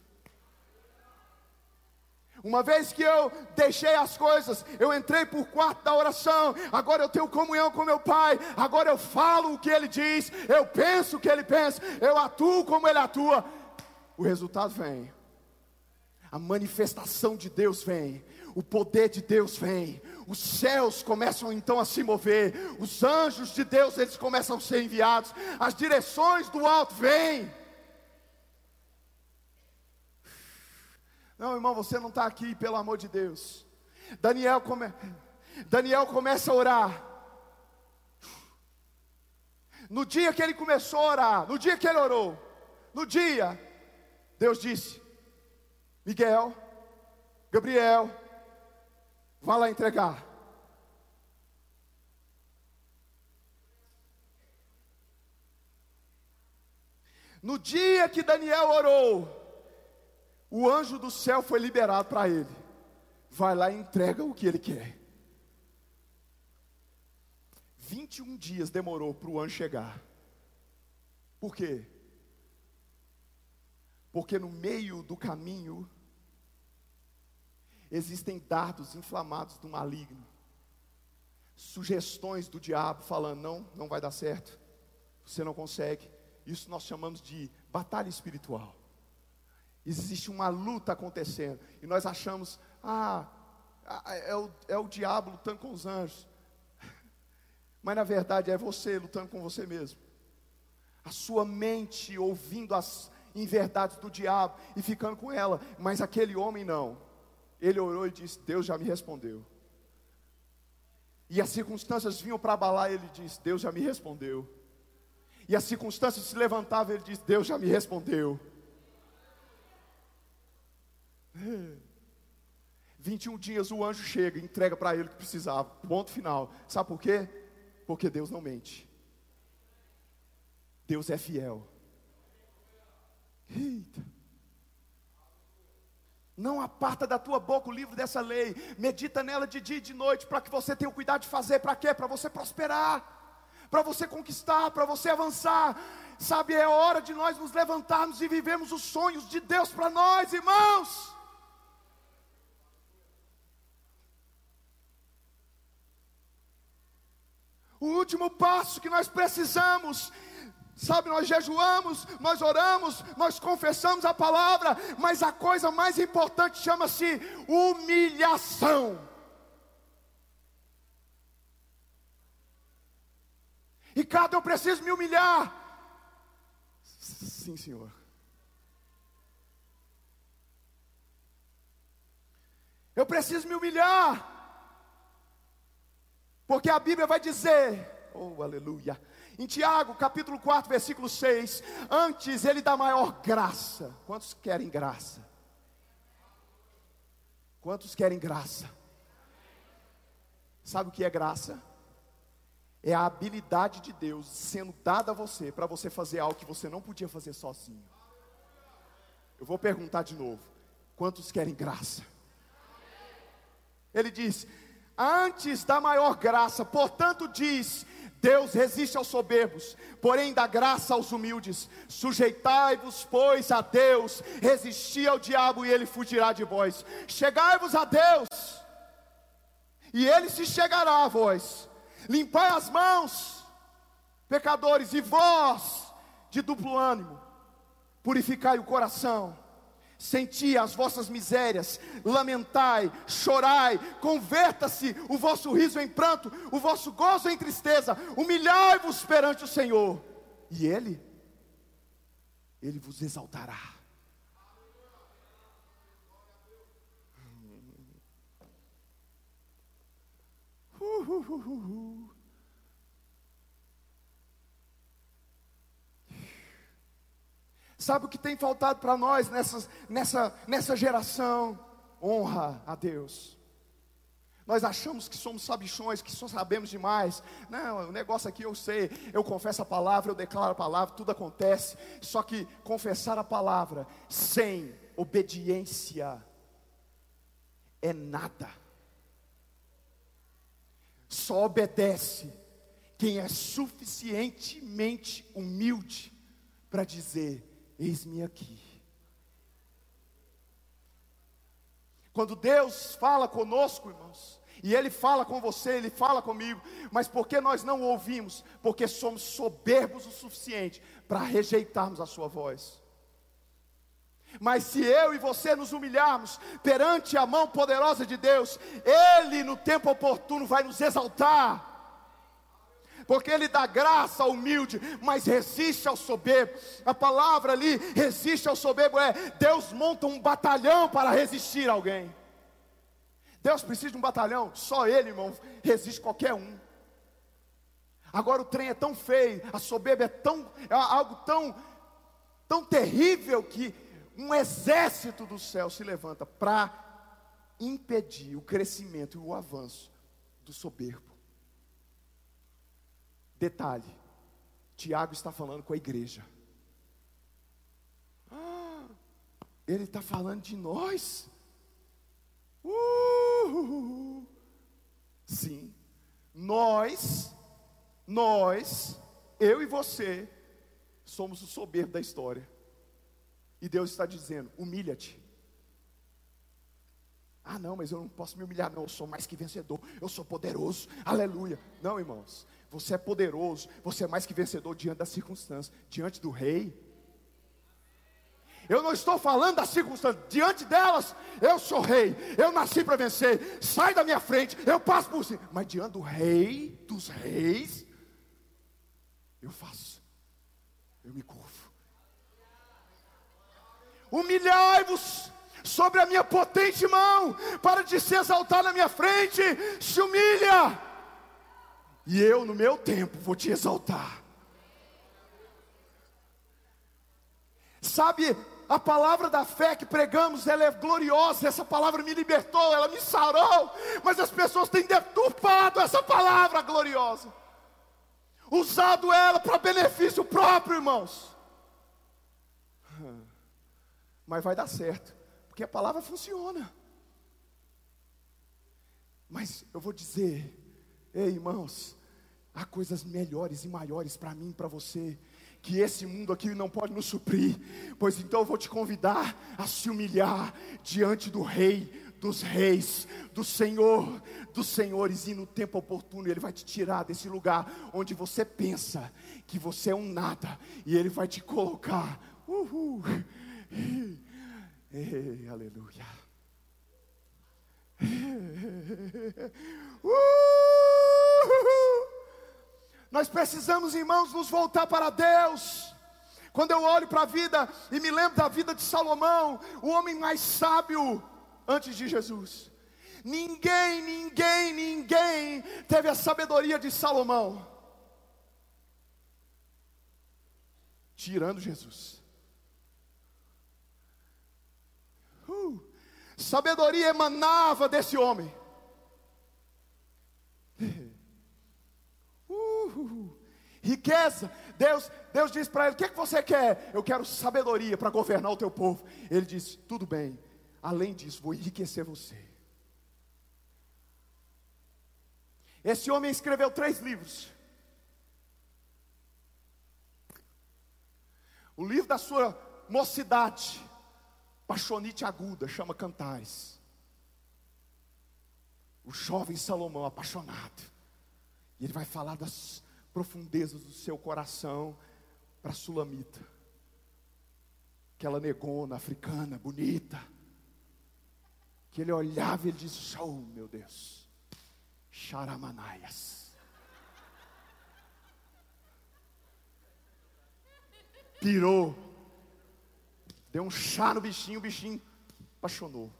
Uma vez que eu deixei as coisas, eu entrei por quarto da oração, agora eu tenho comunhão com meu pai, agora eu falo o que Ele diz, eu penso o que Ele pensa, eu atuo como Ele atua. O resultado vem, a manifestação de Deus vem, o poder de Deus vem, os céus começam então a se mover, os anjos de Deus, eles começam a ser enviados, as direções do alto vêm. Não, irmão, você não está aqui, pelo amor de Deus. Daniel, come... Daniel começa a orar. No dia que ele começou a orar, no dia que ele orou, no dia, Deus disse: Miguel, Gabriel, vá lá entregar. No dia que Daniel orou, o anjo do céu foi liberado para ele. Vai lá e entrega o que ele quer. vinte e um dias demorou para o anjo chegar. Por quê? Porque no meio do caminho existem dardos inflamados do maligno, sugestões do diabo falando: não, não vai dar certo, você não consegue. Isso nós chamamos de batalha espiritual. Existe uma luta acontecendo, e nós achamos: ah, é o, é o diabo lutando com os anjos. Mas na verdade é você lutando com você mesmo. A sua mente ouvindo as inverdades do diabo e ficando com ela. Mas aquele homem não. Ele orou e disse: Deus já me respondeu. E as circunstâncias vinham para abalar, ele disse: Deus já me respondeu. E as circunstâncias se levantavam, ele disse: Deus já me respondeu. vinte e um dias o anjo chega e entrega para ele o que precisava. Ponto final. Sabe por quê? Porque Deus não mente. Deus é fiel. Eita. Não aparta da tua boca o livro dessa lei. Medita nela de dia e de noite, para que você tenha o cuidado de fazer. Para quê? Para você prosperar, para você conquistar, para você avançar. Sabe, é hora de nós nos levantarmos e vivermos os sonhos de Deus para nós, irmãos. O último passo que nós precisamos, sabe, nós jejuamos, nós oramos, nós confessamos a palavra, mas a coisa mais importante chama-se humilhação. Ricardo, eu preciso me humilhar. Sim, Senhor. Eu preciso me humilhar. Porque a Bíblia vai dizer, oh aleluia, em Tiago capítulo quatro, versículo seis, antes ele dá maior graça. Quantos querem graça? Quantos querem graça? Sabe o que é graça? É a habilidade de Deus sendo dada a você, para você fazer algo que você não podia fazer sozinho. Eu vou perguntar de novo, quantos querem graça? Ele diz, antes da maior graça, portanto diz, Deus resiste aos soberbos, porém dá graça aos humildes. Sujeitai-vos, pois, a Deus, resisti ao diabo e ele fugirá de vós. Chegai-vos a Deus, e ele se chegará a vós. Limpai as mãos, pecadores, e vós, de duplo ânimo, purificai o coração. Senti as vossas misérias, lamentai, chorai, converta-se o vosso riso em pranto, o vosso gozo em tristeza, humilhai-vos perante o Senhor, e Ele, Ele vos exaltará. Uh, uh, uh, uh, uh. Sabe o que tem faltado para nós nessa, nessa, nessa geração? Honra a Deus. Nós achamos que somos sabichões, que só sabemos demais. Não, o negócio aqui eu sei, eu confesso a palavra, eu declaro a palavra, tudo acontece. Só que confessar a palavra sem obediência é nada. Só obedece quem é suficientemente humilde para dizer: eis-me aqui. Quando Deus fala conosco, irmãos, e Ele fala com você, Ele fala comigo, mas porque nós não o ouvimos? Porque somos soberbos o suficiente para rejeitarmos a sua voz. Mas se eu e você nos humilharmos perante a mão poderosa de Deus, Ele no tempo oportuno vai nos exaltar. Porque Ele dá graça ao humilde, mas resiste ao soberbo. A palavra ali, resiste ao soberbo, é Deus monta um batalhão para resistir a alguém. Deus precisa de um batalhão? Só Ele, irmão, resiste qualquer um. Agora o trem é tão feio, a soberba é tão, é algo tão, tão terrível, que um exército do céu se levanta para impedir o crescimento e o avanço do soberbo. Detalhe, Tiago está falando com a igreja. Ah, ele está falando de nós. Uh, sim, nós, nós, eu e você, somos o soberbo da história. E Deus está dizendo: humilha-te. Ah não, mas eu não posso me humilhar não, eu sou mais que vencedor, eu sou poderoso, aleluia. Não, irmãos, você é poderoso, você é mais que vencedor diante das circunstâncias, diante do rei. Eu não estou falando das circunstâncias, diante delas, eu sou rei, eu nasci para vencer, sai da minha frente, eu passo por cima. Mas diante do rei dos reis, eu faço, eu me curvo. Humilhai-vos sobre a minha potente mão, para de se exaltar na minha frente, se humilha, e eu no meu tempo vou te exaltar. Sabe, a palavra da fé que pregamos, ela é gloriosa. Essa palavra me libertou, ela me sarou. Mas as pessoas têm deturpado essa palavra gloriosa, usado ela para benefício próprio, irmãos. Mas vai dar certo, porque a palavra funciona. Mas eu vou dizer, ei irmãos, há coisas melhores e maiores para mim e para você, que esse mundo aqui não pode nos suprir. Pois então eu vou te convidar a se humilhar diante do Rei dos Reis, do Senhor dos Senhores, e no tempo oportuno Ele vai te tirar desse lugar onde você pensa que você é um nada, e Ele vai te colocar, uhul, ei, ei, aleluia, uhul. Nós precisamos, irmãos, nos voltar para Deus. Quando eu olho para a vida e me lembro da vida de Salomão, o homem mais sábio antes de Jesus, ninguém, ninguém, ninguém teve a sabedoria de Salomão, tirando Jesus. uh, Sabedoria emanava desse homem. Uh, riqueza, Deus, Deus disse para ele, o que, é que você quer? Eu quero sabedoria para governar o teu povo. Ele disse, tudo bem, além disso, vou enriquecer você. Esse homem escreveu três livros. O livro da sua mocidade, paixonite aguda, chama Cantares. O jovem Salomão apaixonado, e ele vai falar das profundezas do seu coração para a Sulamita, aquela negona africana, bonita, que ele olhava e ele disse, oh meu Deus, Charamanaias. Pirou, deu um chá no bichinho, o bichinho apaixonou.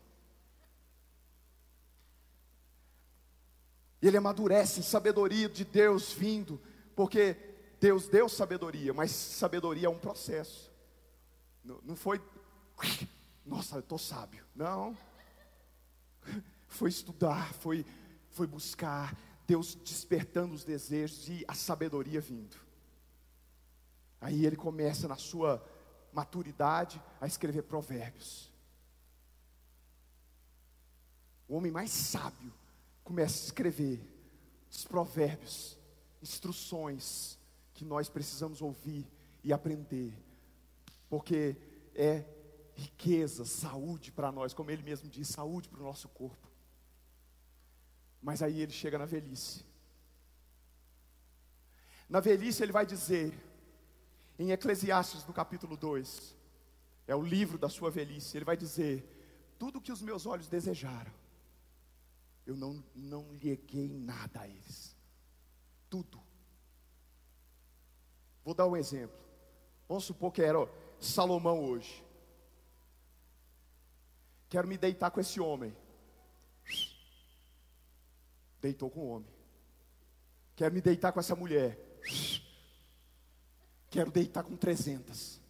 E ele amadurece em sabedoria de Deus vindo, porque Deus deu sabedoria, mas sabedoria é um processo. Não, não foi, nossa, eu estou sábio. Não. Foi estudar, foi, foi buscar, Deus despertando os desejos e a sabedoria vindo. Aí ele começa na sua maturidade a escrever provérbios. O homem mais sábio começa a escrever os provérbios, instruções que nós precisamos ouvir e aprender, porque é riqueza, saúde para nós, como ele mesmo diz, saúde para o nosso corpo. Mas aí ele chega na velhice. Na velhice ele vai dizer, em Eclesiastes no capítulo dois, é o livro da sua velhice, ele vai dizer, tudo que os meus olhos desejaram, eu não, não liguei nada a eles. Tudo. Vou dar um exemplo. Vamos supor que era ó, Salomão hoje. Quero me deitar com esse homem. Deitou com o homem. Quero me deitar com essa mulher. Quero deitar com trezentas.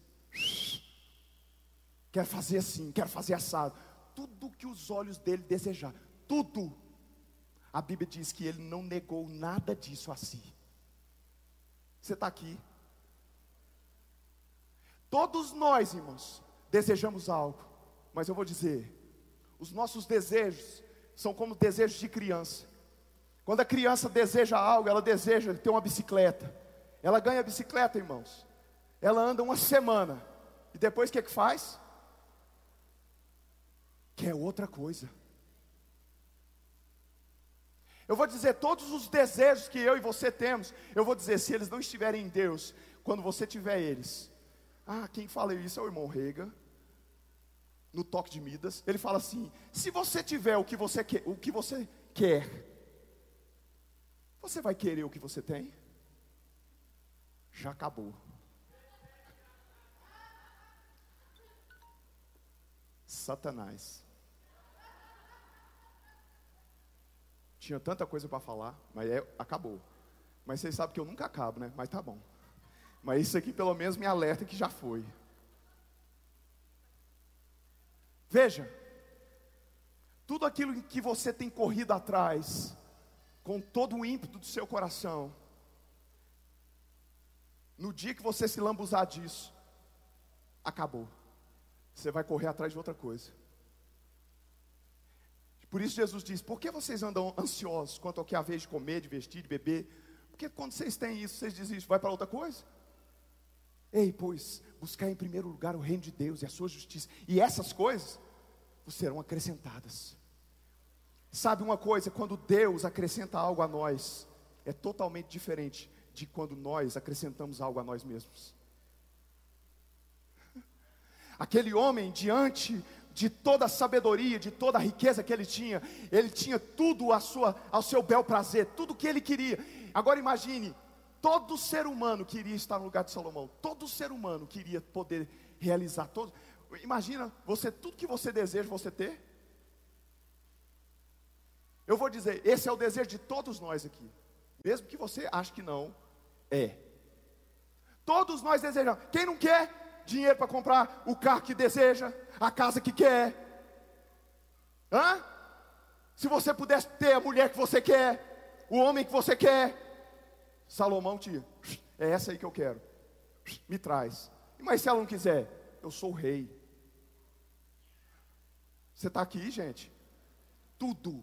Quero fazer assim, quero fazer assado. Tudo que os olhos dele desejaram. Tudo. A Bíblia diz que ele não negou nada disso a si. Você está aqui. Todos nós, irmãos, desejamos algo. Mas eu vou dizer, os nossos desejos são como desejos de criança. Quando a criança deseja algo, ela deseja ter uma bicicleta. Ela ganha a bicicleta, irmãos. Ela anda uma semana. E depois o que é que faz? Quer outra coisa. Eu vou dizer, todos os desejos que eu e você temos, eu vou dizer, se eles não estiverem em Deus, quando você tiver eles, ah, quem fala isso é o irmão Rega, no toque de Midas, ele fala assim: se você tiver o que você quer, o que você quer, você vai querer o que você tem? Já acabou. Satanás. Tinha tanta coisa para falar, mas é, acabou. Mas vocês sabem que eu nunca acabo, né? Mas tá bom. Mas isso aqui pelo menos me alerta que já foi. Veja, tudo aquilo em que você tem corrido atrás, com todo o ímpeto do seu coração, no dia que você se lambuzar disso, acabou. Você vai correr atrás de outra coisa. Por isso Jesus diz: por que vocês andam ansiosos quanto ao que há vez de comer, de vestir, de beber? Porque quando vocês têm isso, vocês desistem, vai para outra coisa? Ei, pois, buscar em primeiro lugar o reino de Deus e a sua justiça, e essas coisas vos serão acrescentadas. Sabe uma coisa, quando Deus acrescenta algo a nós, é totalmente diferente de quando nós acrescentamos algo a nós mesmos. Aquele homem, diante de toda a sabedoria, de toda a riqueza que ele tinha, ele tinha tudo a sua, ao seu bel prazer, tudo que ele queria. Agora imagine, todo ser humano queria estar no lugar de Salomão, todo ser humano queria poder realizar, todo, imagina, você, tudo que você deseja você ter. Eu vou dizer, esse é o desejo de todos nós aqui, mesmo que você ache que não, é. Todos nós desejamos. Quem não quer dinheiro para comprar o carro que deseja, a casa que quer? Hã? Se você pudesse ter a mulher que você quer, o homem que você quer, Salomão tinha. É essa aí que eu quero. Me traz. Mas se ela não quiser, eu sou o rei. Você está aqui, gente? Tudo.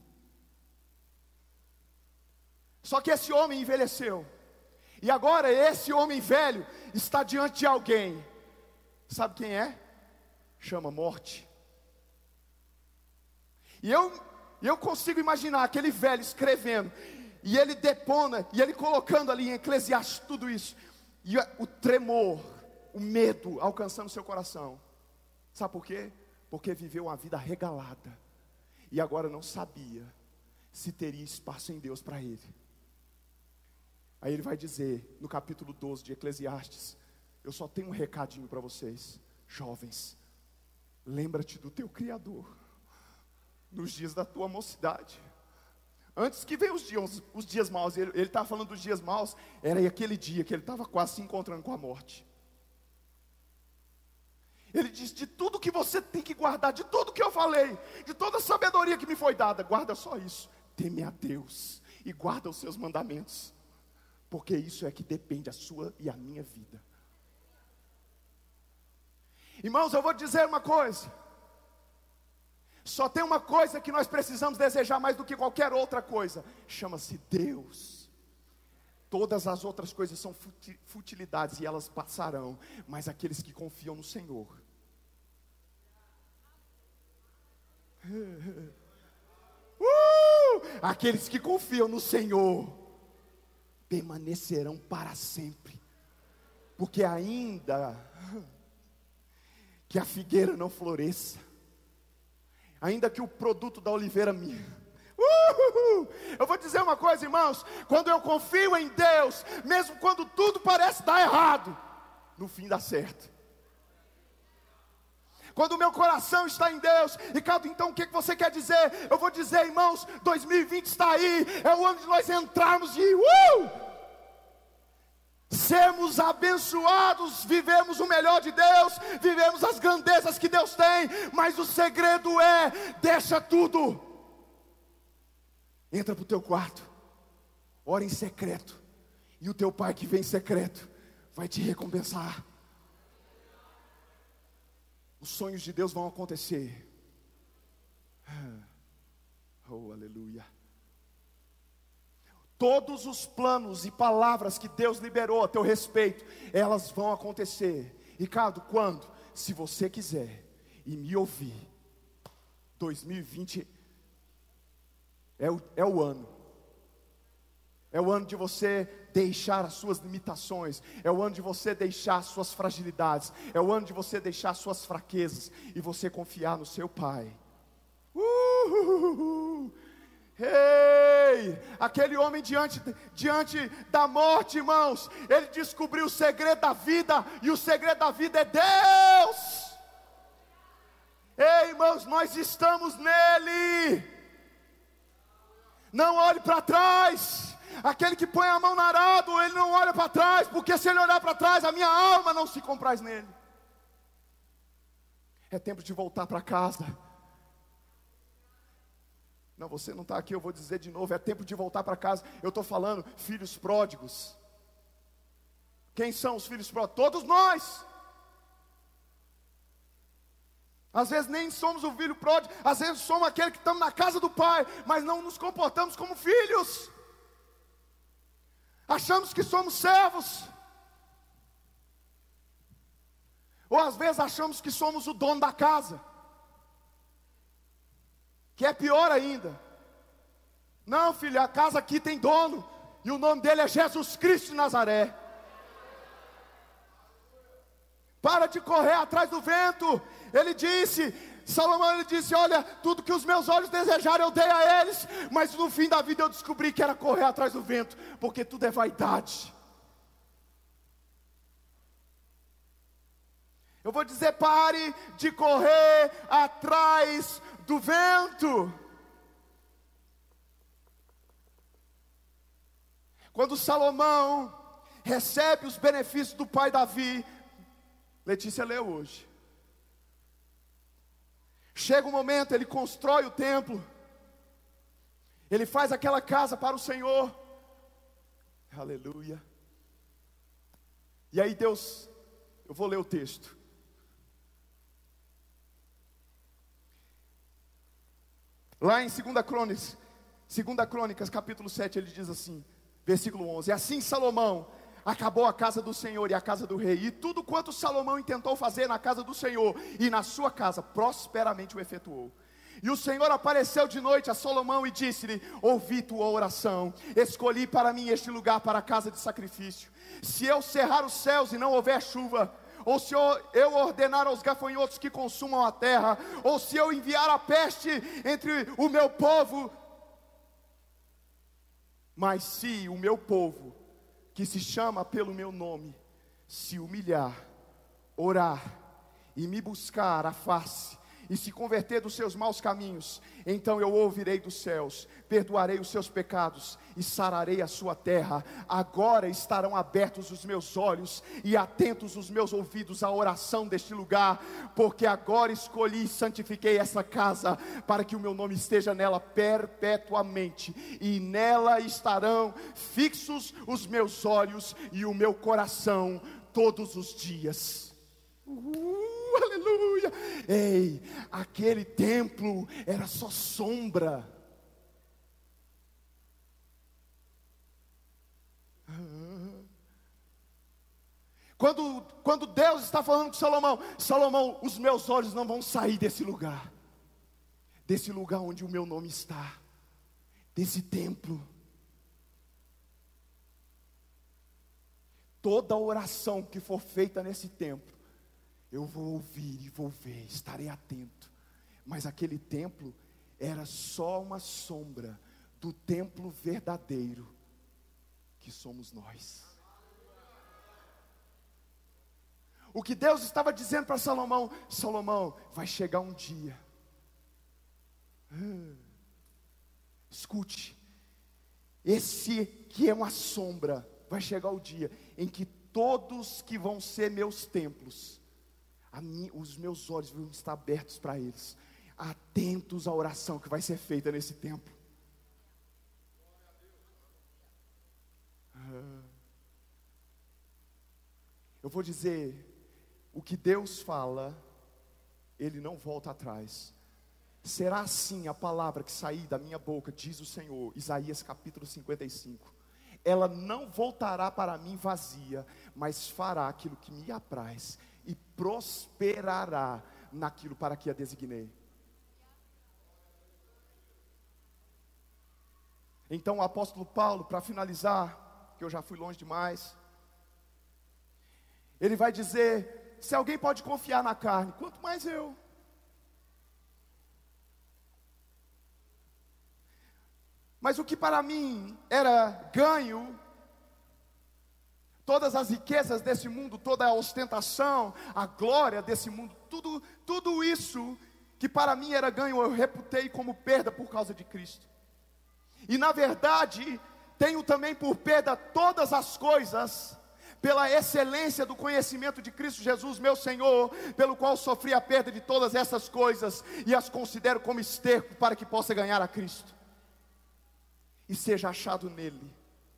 Só que esse homem envelheceu. E agora esse homem velho está diante de alguém. Sabe quem é? Chama morte. E eu, eu consigo imaginar aquele velho escrevendo, e ele depona, e ele colocando ali em Eclesiastes tudo isso, e o tremor, o medo alcançando seu coração. Sabe por quê? Porque viveu uma vida regalada, e agora não sabia se teria espaço em Deus para ele. Aí ele vai dizer, no capítulo doze de Eclesiastes: eu só tenho um recadinho para vocês, jovens. Lembra-te do teu Criador nos dias da tua mocidade, antes que venham os dias, os dias maus. Ele está falando dos dias maus, era aquele dia que ele estava quase se encontrando com a morte. Ele diz: de tudo que você tem que guardar, de tudo que eu falei, de toda a sabedoria que me foi dada, guarda só isso, teme a Deus e guarda os seus mandamentos, porque isso é que depende a sua e a minha vida. Irmãos, eu vou dizer uma coisa: só tem uma coisa que nós precisamos desejar mais do que qualquer outra coisa, chama-se Deus. Todas as outras coisas são futilidades e elas passarão, mas aqueles que confiam no Senhor, uh, aqueles que confiam no Senhor permanecerão para sempre. Porque ainda que a figueira não floresça, ainda que o produto da oliveira minha, uh, eu vou dizer uma coisa, irmãos: quando eu confio em Deus, mesmo quando tudo parece dar errado, no fim dá certo. Quando o meu coração está em Deus. Ricardo, então o que você quer dizer? Eu vou dizer, irmãos, dois mil e vinte está aí, é o ano de nós entrarmos de uh, sermos abençoados, vivemos o melhor de Deus, vivemos as grandezas que Deus tem, mas o segredo é: deixa tudo, entra para o teu quarto, ora em secreto, e o teu pai que vem em secreto vai te recompensar. Os sonhos de Deus vão acontecer. Oh, aleluia. Todos os planos e palavras que Deus liberou a teu respeito, elas vão acontecer. Ricardo, quando? Se você quiser e me ouvir. dois mil e vinte é o, é o ano. É o ano de você deixar as suas limitações. É o ano de você deixar as suas fragilidades. É o ano de você deixar as suas fraquezas. E você confiar no seu Pai. Uh! Ei! Aquele homem diante, diante da morte, irmãos, ele descobriu o segredo da vida. E o segredo da vida é Deus. Ei, irmãos, nós estamos nele. Não olhe para trás. Aquele que põe a mão no arado, ele não olha para trás, porque se ele olhar para trás, a minha alma não se compraz nele. É tempo de voltar para casa. Não, você não está aqui, eu vou dizer de novo, é tempo de voltar para casa. Eu estou falando, filhos pródigos. Quem são os filhos pródigos? Todos nós. Às vezes nem somos o filho pródigo, às vezes somos aquele que estamos na casa do Pai, mas não nos comportamos como filhos. Achamos que somos servos. Ou às vezes achamos que somos o dono da casa, que é pior ainda. Não, filho, a casa aqui tem dono, e o nome dele é Jesus Cristo de Nazaré. Para de correr atrás do vento. Ele disse, Salomão, ele disse, olha, tudo que os meus olhos desejaram eu dei a eles, mas no fim da vida eu descobri que era correr atrás do vento, porque tudo é vaidade. Eu vou dizer, pare de correr atrás do vento. Quando Salomão recebe os benefícios do pai Davi, Letícia leu hoje. Chega um momento, ele constrói o templo, ele faz aquela casa para o Senhor, aleluia. E aí Deus, eu vou ler o texto. Lá em segunda Crônicas, segunda Crônicas, capítulo sete, ele diz assim, versículo onze: assim Salomão acabou a casa do Senhor e a casa do rei, e tudo quanto Salomão intentou fazer na casa do Senhor e na sua casa, prosperamente o efetuou. E o Senhor apareceu de noite a Salomão e disse-lhe: ouvi tua oração, escolhi para mim este lugar para a casa de sacrifício. Se eu cerrar os céus e não houver chuva, ou se eu ordenar aos gafanhotos que consumam a terra, ou se eu enviar a peste entre o meu povo, mas se o meu povo, que se chama pelo meu nome, se humilhar, orar e me buscar a face, e se converter dos seus maus caminhos, então eu ouvirei dos céus, perdoarei os seus pecados e sararei a sua terra. Agora estarão abertos os meus olhos e atentos os meus ouvidos à oração deste lugar, porque agora escolhi e santifiquei essa casa, para que o meu nome esteja nela perpetuamente, e nela estarão fixos os meus olhos e o meu coração todos os dias. Uh, aleluia! Ei, aquele templo era só sombra. Quando, quando Deus está falando com Salomão, Salomão, os meus olhos não vão sair desse lugar, desse lugar onde o meu nome está, desse templo. Toda oração que for feita nesse templo, eu vou ouvir e vou ver, estarei atento. Mas aquele templo era só uma sombra do templo verdadeiro, que somos nós. O que Deus estava dizendo para Salomão: Salomão, vai chegar um dia, hum, escute, esse que é uma sombra, vai chegar o dia em que todos que vão ser meus templos, a mim, os meus olhos vão estar abertos para eles, atentos à oração que vai ser feita nesse templo. Ah. Eu vou dizer, o que Deus fala, Ele não volta atrás. Será assim a palavra que sair da minha boca, diz o Senhor, Isaías capítulo cinquenta e cinco. Ela não voltará para mim vazia, mas fará aquilo que me apraz, e prosperará naquilo para que a designei. Então o apóstolo Paulo, para finalizar, que eu já fui longe demais, ele vai dizer: se alguém pode confiar na carne, quanto mais eu. Mas o que para mim era ganho, todas as riquezas desse mundo, toda a ostentação, a glória desse mundo, tudo, tudo isso que para mim era ganho, eu reputei como perda por causa de Cristo. E na verdade, tenho também por perda todas as coisas, pela excelência do conhecimento de Cristo Jesus, meu Senhor, pelo qual sofri a perda de todas essas coisas, e as considero como esterco para que possa ganhar a Cristo, e seja achado nele,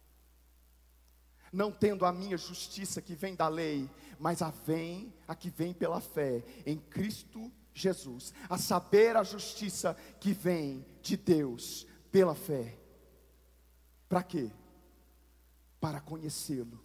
não tendo a minha justiça que vem da lei, mas a vem, a que vem pela fé em Cristo Jesus, a saber a justiça que vem de Deus pela fé. Para quê? Para conhecê-lo.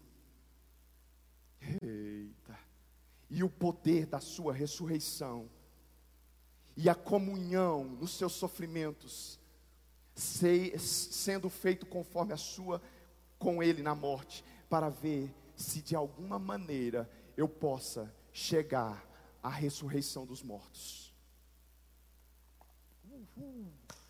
Eita! E o poder da sua ressurreição, e a comunhão nos seus sofrimentos, se, sendo feito conforme a sua, com ele na morte, para ver se de alguma maneira eu possa chegar à ressurreição dos mortos. Uhul.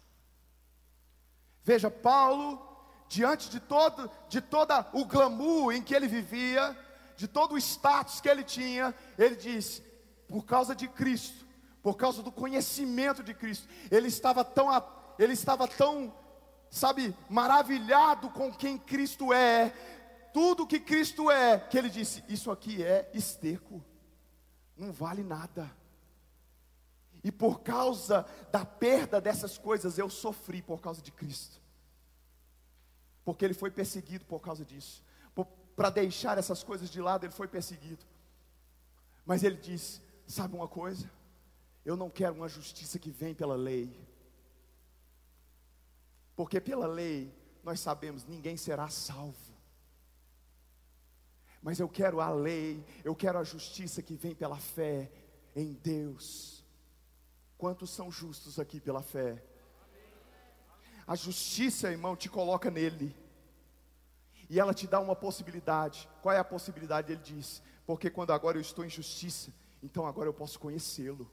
Veja, Paulo, diante de todo, de toda o glamour em que ele vivia, de todo o status que ele tinha, ele diz: por causa de Cristo, por causa do conhecimento de Cristo, ele estava tão, ele estava tão, sabe, maravilhado com quem Cristo é, tudo que Cristo é, que ele disse: isso aqui é esterco, não vale nada. E por causa da perda dessas coisas, eu sofri por causa de Cristo, porque ele foi perseguido por causa disso. Para deixar essas coisas de lado, ele foi perseguido. Mas ele disse: sabe uma coisa? Eu não quero uma justiça que vem pela lei, porque pela lei, nós sabemos, ninguém será salvo. Mas eu quero a lei, eu quero a justiça que vem pela fé em Deus. Quantos são justos aqui pela fé? A justiça, irmão, te coloca nele, e ela te dá uma possibilidade. Qual é a possibilidade? Ele diz: porque quando agora eu estou em justiça, então agora eu posso conhecê-lo.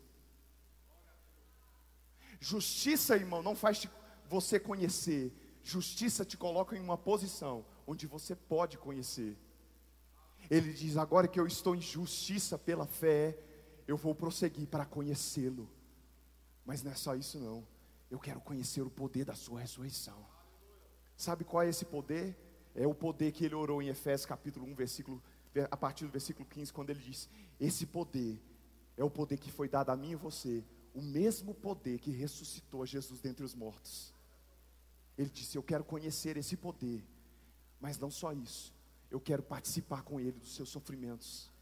Justiça, irmão, não faz você conhecer. Justiça te coloca em uma posição onde você pode conhecer. Ele diz: agora que eu estou em justiça pela fé, eu vou prosseguir para conhecê-lo. Mas não é só isso não, eu quero conhecer o poder da sua ressurreição. Sabe qual é esse poder? É o poder que ele orou em Efésios capítulo um, versículo, a partir do versículo quinze, quando ele diz: esse poder é o poder que foi dado a mim e você, o mesmo poder que ressuscitou Jesus dentre os mortos. Ele disse: eu quero conhecer esse poder, mas não só isso, eu quero participar com ele dos seus sofrimentos.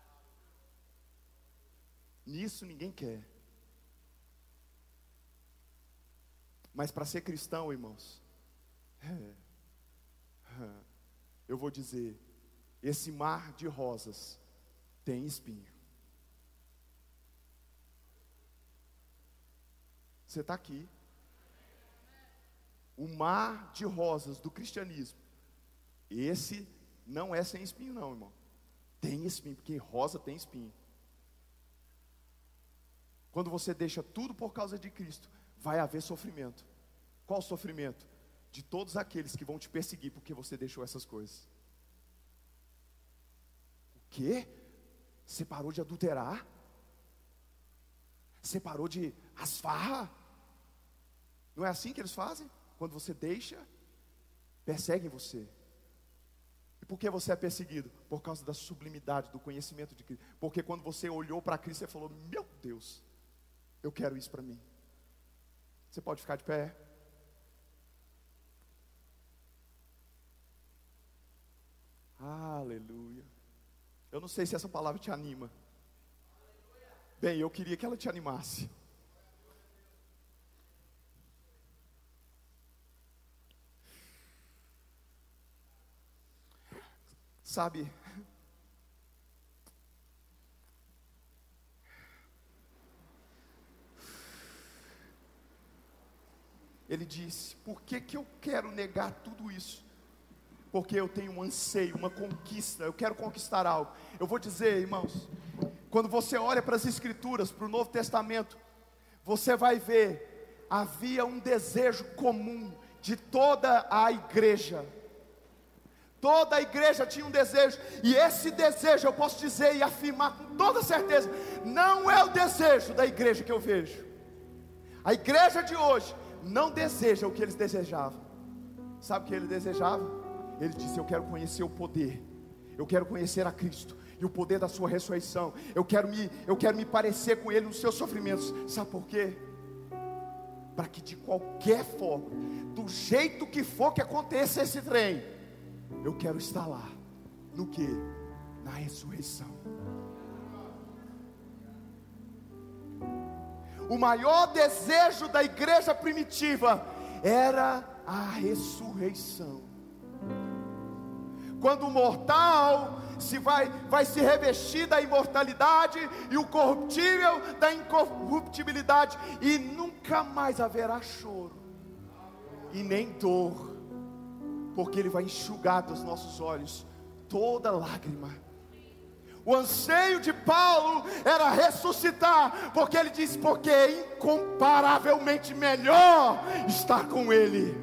Nisso ninguém quer. Mas para ser cristão, irmãos, é, é, eu vou dizer, esse mar de rosas tem espinho. Você está aqui. O mar de rosas do cristianismo, esse não é sem espinho não, irmão. Tem espinho, porque rosa tem espinho. Quando você deixa tudo por causa de Cristo, vai haver sofrimento. Qual sofrimento? De todos aqueles que vão te perseguir porque você deixou essas coisas. O quê? Você parou de adulterar? Você parou de as farras? Não é assim que eles fazem? Quando você deixa, perseguem você. E por que você é perseguido? Por causa da sublimidade, do conhecimento de Cristo. Porque quando você olhou para Cristo, você falou: meu Deus, eu quero isso para mim. Você pode ficar de pé? Aleluia. Eu não sei se essa palavra te anima. Bem, eu queria que ela te animasse. Sabe, Ele disse: por que que eu quero negar tudo isso? Porque eu tenho um anseio, uma conquista, eu quero conquistar algo. Eu vou dizer, irmãos, quando você olha para as Escrituras, para o Novo Testamento, você vai ver, havia um desejo comum de toda a igreja. Toda a igreja tinha um desejo, e esse desejo, eu posso dizer e afirmar com toda certeza, não é o desejo da igreja que eu vejo. A igreja de hoje não deseja o que eles desejavam. Sabe o que ele desejava? Ele disse: eu quero conhecer o poder, eu quero conhecer a Cristo e o poder da sua ressurreição. Eu quero me, eu quero me parecer com Ele nos seus sofrimentos. Sabe por quê? Para que de qualquer forma, do jeito que for que aconteça esse trem, eu quero estar lá. No que? Na ressurreição. O maior desejo da igreja primitiva era a ressurreição. Quando o mortal se vai, vai se revestir da imortalidade, e o corruptível da incorruptibilidade, e nunca mais haverá choro e nem dor, porque Ele vai enxugar dos nossos olhos toda lágrima. O anseio de Paulo era ressuscitar, porque ele disse: porque é incomparavelmente melhor estar com Ele.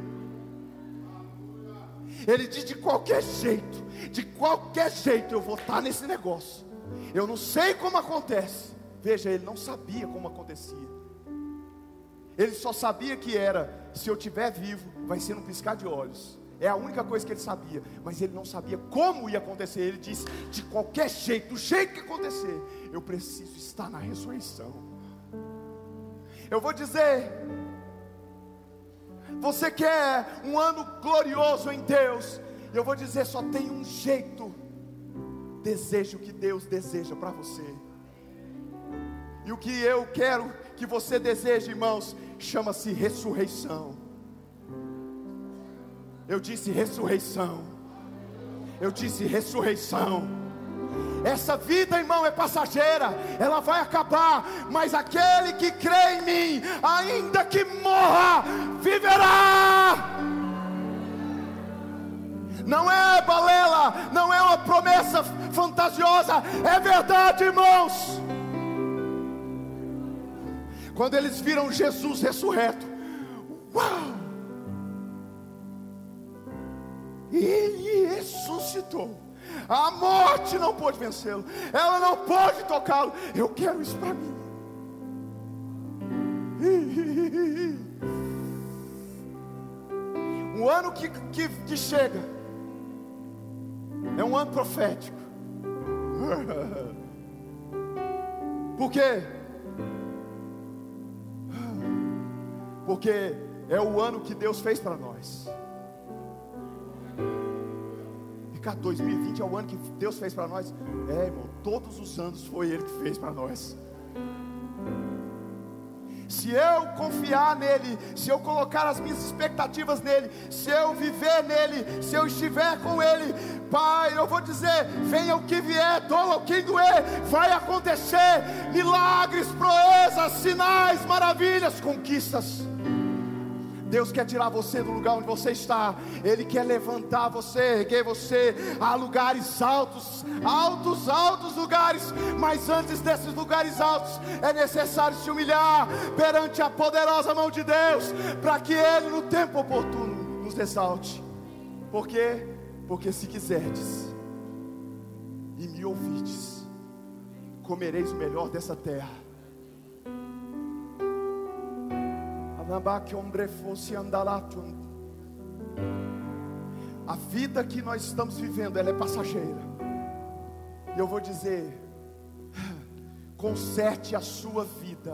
Ele diz: de qualquer jeito, de qualquer jeito eu vou estar nesse negócio. Eu não sei como acontece. Veja, ele não sabia como acontecia. Ele só sabia que era: se eu estiver vivo, vai ser num piscar de olhos. É a única coisa que ele sabia. Mas ele não sabia como ia acontecer. Ele disse: de qualquer jeito, do jeito que acontecer, eu preciso estar na ressurreição. Eu vou dizer, você quer um ano glorioso em Deus? Eu vou dizer, só tem um jeito. Desejo que Deus deseja para você. E o que eu quero que você deseje, irmãos, chama-se ressurreição. Eu disse ressurreição. Eu disse ressurreição. Essa vida, irmão, é passageira, ela vai acabar, mas aquele que crê em mim, ainda que morra, viverá. Não é balela, não é uma promessa fantasiosa, é verdade, irmãos. Quando eles viram Jesus ressurreto, uau! Ele ressuscitou. A morte não pôde vencê-lo, ela não pode tocá-lo. Eu quero isso para mim. Um ano que, que, que chega é um ano profético. Por quê? Porque é o ano que Deus fez para nós. dois mil e vinte é o ano que Deus fez para nós. É, irmão, todos os anos foi Ele que fez para nós. Se eu confiar nele, se eu colocar as minhas expectativas nele, se eu viver nele, se eu estiver com ele, Pai, eu vou dizer, venha o que vier, doa o que doer, vai acontecer milagres, proezas, sinais, maravilhas, conquistas. Deus quer tirar você do lugar onde você está. Ele quer levantar você, erguer você a lugares altos, altos, altos lugares. Mas antes desses lugares altos, é necessário se humilhar perante a poderosa mão de Deus, para que Ele no tempo oportuno nos exalte. Por quê? Porque se quiserdes e me ouvides, comereis o melhor dessa terra. A vida que nós estamos vivendo, ela é passageira. E eu vou dizer, conserte a sua vida.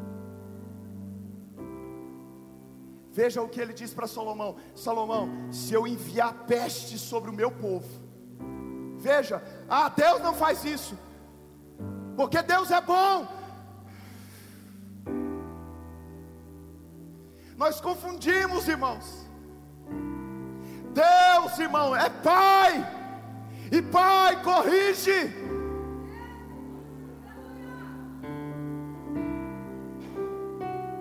Veja o que ele diz para Salomão: Salomão, se eu enviar peste sobre o meu povo. Veja, ah, Deus não faz isso, porque Deus é bom. Nós confundimos, irmãos. Deus, irmão, é Pai, e Pai corrige.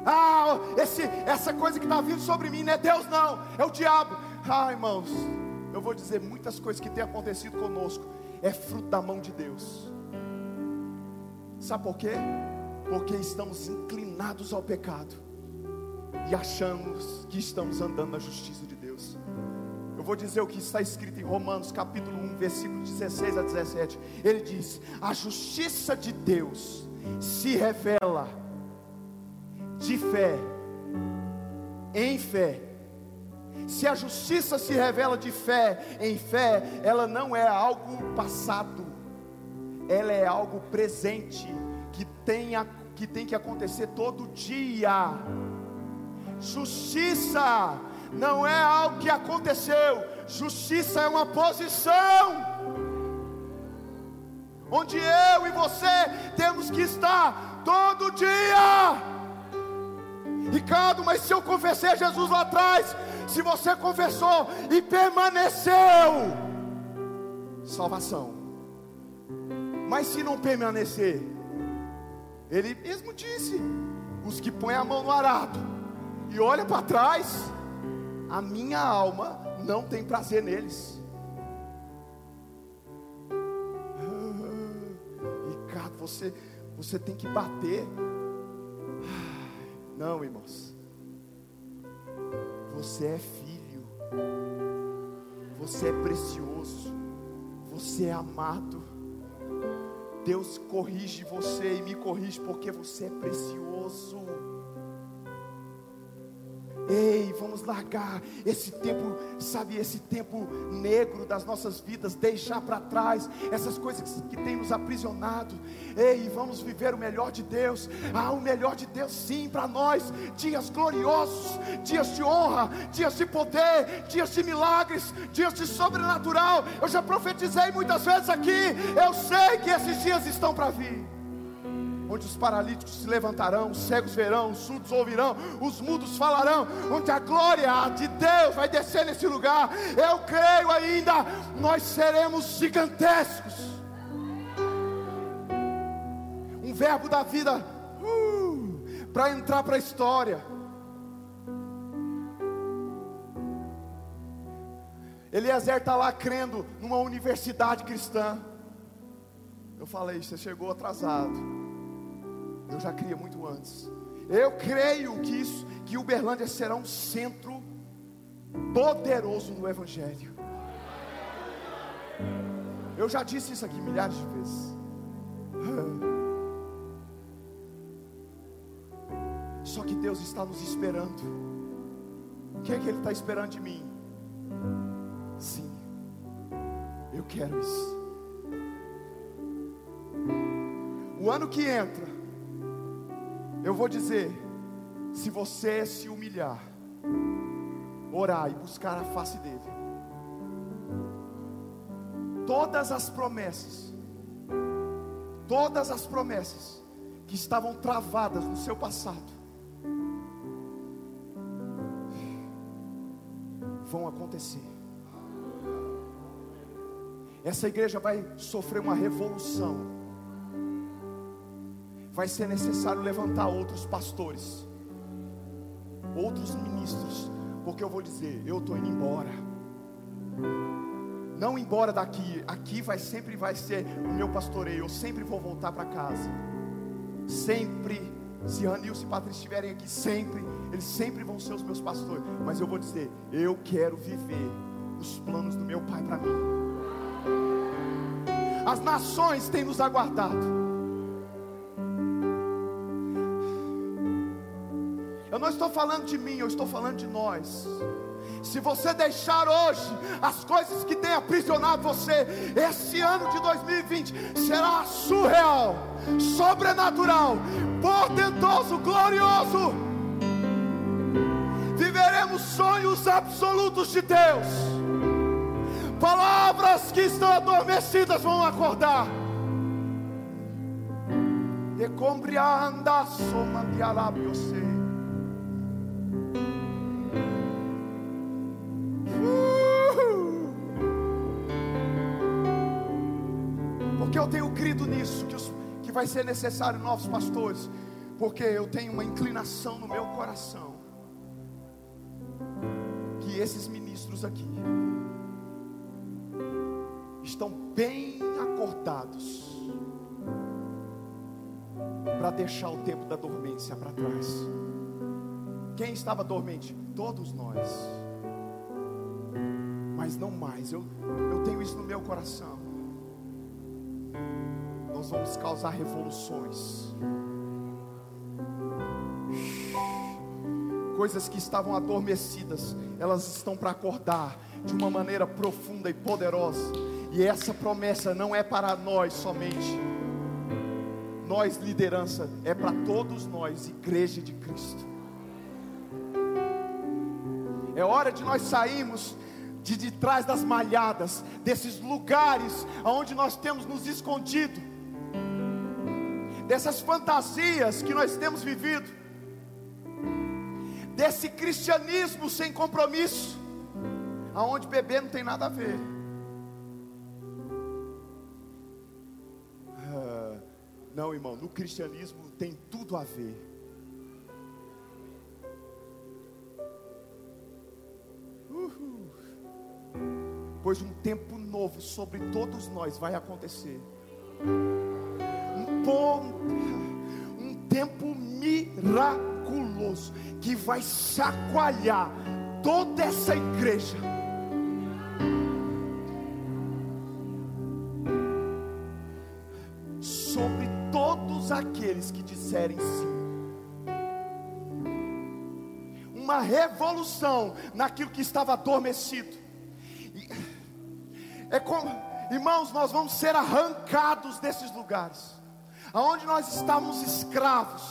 ah, esse, essa coisa que está vindo sobre mim não é Deus não, é o diabo. Ah, irmãos, eu vou dizer, muitas coisas que têm acontecido conosco é fruto da mão de Deus. Sabe por quê? Porque estamos inclinados ao pecado e achamos que estamos andando na justiça de Deus. Eu vou dizer o que está escrito em Romanos capítulo um, versículo dezesseis a dezessete. Ele diz: a justiça de Deus se revela de fé em fé. Se a justiça se revela de fé em fé, ela não é algo passado, ela é algo presente, que tem, a, que tem que acontecer todo dia. Justiça não é algo que aconteceu, justiça é uma posição, onde eu e você temos que estar todo dia. Ricardo, mas se eu confessei Jesus lá atrás, se você confessou e permaneceu, salvação. Mas se não permanecer, ele mesmo disse: os que põem a mão no arado e olham para trás, a minha alma não tem prazer neles. Ah, Ricardo, você, você tem que bater. Não, irmãos, você é filho, você é precioso, você é amado. Deus corrige você e me corrige porque você é precioso. Ei, vamos largar esse tempo, sabe, esse tempo negro das nossas vidas, deixar para trás essas coisas que tem nos aprisionado. Ei, vamos viver o melhor de Deus. Ah, o melhor de Deus sim para nós. Dias gloriosos, dias de honra, dias de poder, dias de milagres, dias de sobrenatural. Eu já profetizei muitas vezes aqui. Eu sei que esses dias estão para vir, onde os paralíticos se levantarão, os cegos verão, os surdos ouvirão, os mudos falarão, onde a glória de Deus vai descer nesse lugar. Eu creio ainda, nós seremos gigantescos. Um verbo da vida uh, para entrar para a história. Eliezer está lá crendo numa universidade cristã. Eu falei: você chegou atrasado. Eu já cria muito antes. Eu creio que isso, que Uberlândia será um centro poderoso no Evangelho. Eu já disse isso aqui milhares de vezes. Só que Deus está nos esperando. O que é que Ele está esperando de mim? Sim, eu quero isso. O ano que entra, eu vou dizer: se você se humilhar, orar e buscar a face dele, todas as promessas, todas as promessas que estavam travadas no seu passado, vão acontecer. Essa igreja vai sofrer uma revolução. Vai ser necessário levantar outros pastores, outros ministros, porque eu vou dizer: eu estou indo embora. Não embora daqui, aqui vai sempre vai ser o meu pastoreio. Eu sempre vou voltar para casa. Sempre, se Ranilson e Patrícia estiverem aqui, sempre, eles sempre vão ser os meus pastores. Mas eu vou dizer: eu quero viver os planos do meu Pai para mim. As nações têm nos aguardado. Eu não estou falando de mim, eu estou falando de nós. Se você deixar hoje as coisas que têm aprisionado você, esse ano de dois mil e vinte será surreal, sobrenatural, portentoso, glorioso. Viveremos sonhos absolutos de Deus. Palavras que estão adormecidas vão acordar. E compreenda soma de alabiose. Porque eu tenho crido nisso, que, os, que vai ser necessário novos pastores. Porque eu tenho uma inclinação no meu coração que esses ministros aqui estão bem acordados para deixar o tempo da dormência para trás. Quem estava dormente? Todos nós. Mas não mais. Eu, eu tenho isso no meu coração. Nós vamos causar revoluções. Coisas que estavam adormecidas, elas estão para acordar de uma maneira profunda e poderosa. E essa promessa não é para nós somente. Nós, liderança, é para todos nós, igreja de Cristo. É hora de nós sairmos de, de trás das malhadas, desses lugares onde nós temos nos escondido, dessas fantasias que nós temos vivido, desse cristianismo sem compromisso, aonde beber não tem nada a ver. Ah, não, irmão, no cristianismo tem tudo a ver. Uhul. Pois um tempo novo sobre todos nós vai acontecer. Um, bom, um tempo miraculoso que vai chacoalhar toda essa igreja. Sobre todos aqueles que disserem sim. Uma revolução naquilo que estava adormecido. É como, irmãos, nós vamos ser arrancados desses lugares aonde nós estávamos escravos,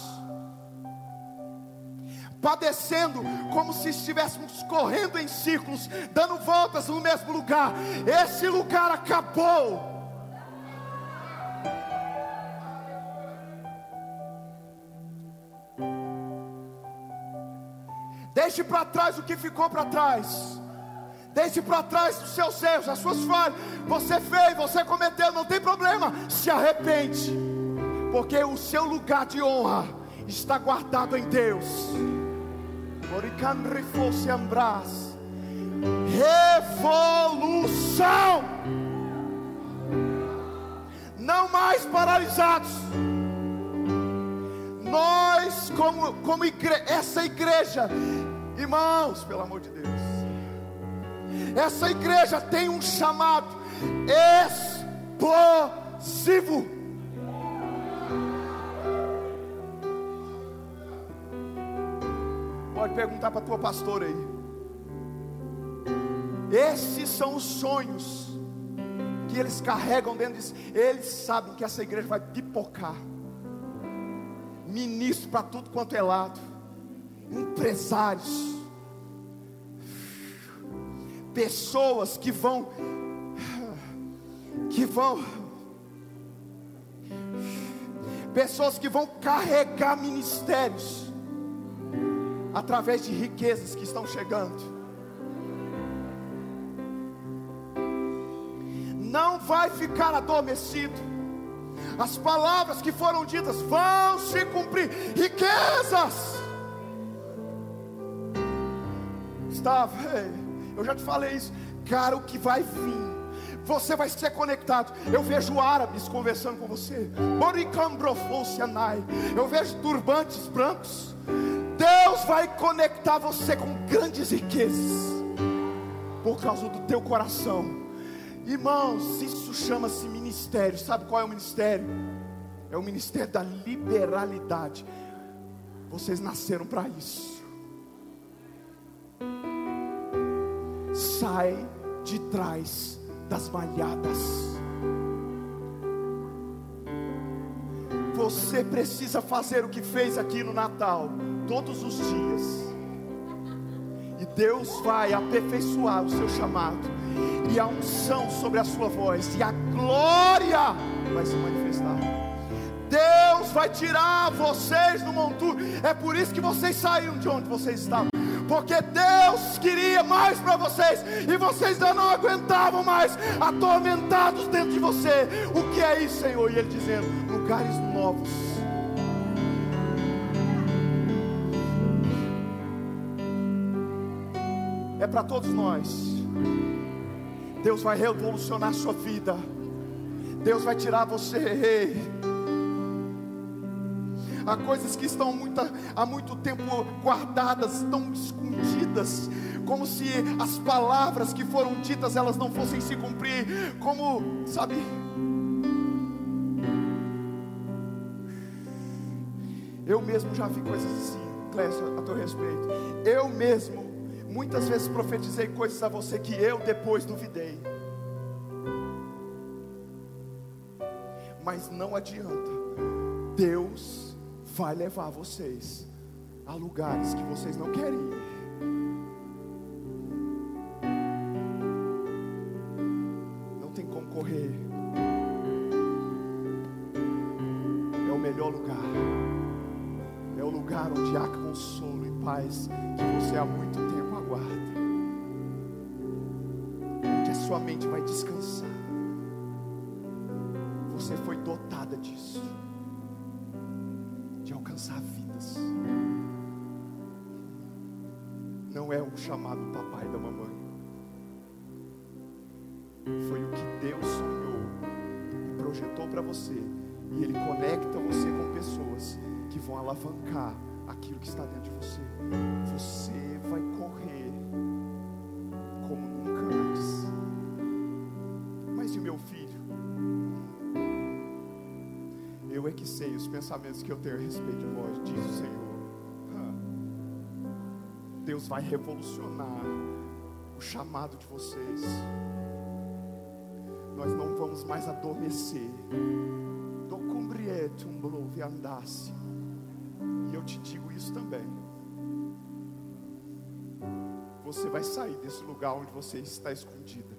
padecendo como se estivéssemos correndo em círculos, dando voltas no mesmo lugar. Esse lugar acabou. Deixe para trás o que ficou para trás. Deixe para trás os seus erros, as suas falhas. Você fez, você cometeu, não tem problema. Se arrepende, porque o seu lugar de honra está guardado em Deus. Revolução. Não mais paralisados. Nós como, como igre- essa igreja, irmãos, pelo amor de Deus, essa igreja tem um chamado explosivo. Pode perguntar para a tua pastora aí. Esses são os sonhos que eles carregam dentro de si. Eles sabem que essa igreja vai pipocar. Ministro para tudo quanto é lado, empresários, pessoas que vão, que vão, pessoas que vão carregar ministérios, através de riquezas que estão chegando. Não vai ficar adormecido. As palavras que foram ditas vão se cumprir. Riquezas. Gustavo, eu já te falei isso. Cara, o que vai vir, você vai ser conectado. Eu vejo árabes conversando com você. Eu vejo turbantes brancos. Deus vai conectar você com grandes riquezas, por causa do teu coração. Irmãos, isso chama-se ministério. Sabe qual é o ministério? É o ministério da liberalidade. Vocês nasceram para isso. Sai de trás das malhadas. Você precisa fazer o que fez aqui no Natal, todos os dias. E Deus vai aperfeiçoar o seu chamado. E a unção sobre a sua voz, e a glória vai se manifestar. Deus vai tirar vocês do monturo. É por isso que vocês saíram de onde vocês estavam, porque Deus queria mais para vocês, e vocês já não aguentavam mais, atormentados dentro de você. O que é isso, Senhor? E Ele dizendo: lugares novos, é para todos nós. Deus vai revolucionar a sua vida. Deus vai tirar você, ei. Há coisas que estão muito, há muito tempo guardadas, estão escondidas, como se as palavras que foram ditas, elas não fossem se cumprir, como, sabe, eu mesmo já vi coisas assim, Clécio, a teu respeito. Eu mesmo, muitas vezes profetizei coisas a você que eu depois duvidei. Mas não adianta, Deus vai levar vocês a lugares que vocês não querem ir. Não tem como correr. É o melhor lugar. É o lugar onde há consolo e paz que você há muito tempo aguarda. Onde a sua mente vai descansar. Você foi dotada disso, de alcançar vidas. Não é um chamado do papai e da mamãe. Foi o que Deus sonhou e projetou para você. E Ele conecta você com pessoas que vão alavancar aquilo que está dentro de você. Você vai correr como nunca antes. Mas e meu filho? Eu é que sei os pensamentos que eu tenho a respeito de vós, diz o Senhor. Deus vai revolucionar o chamado de vocês. Nós não vamos mais adormecer. E eu te digo isso também. Você vai sair desse lugar onde você está escondida.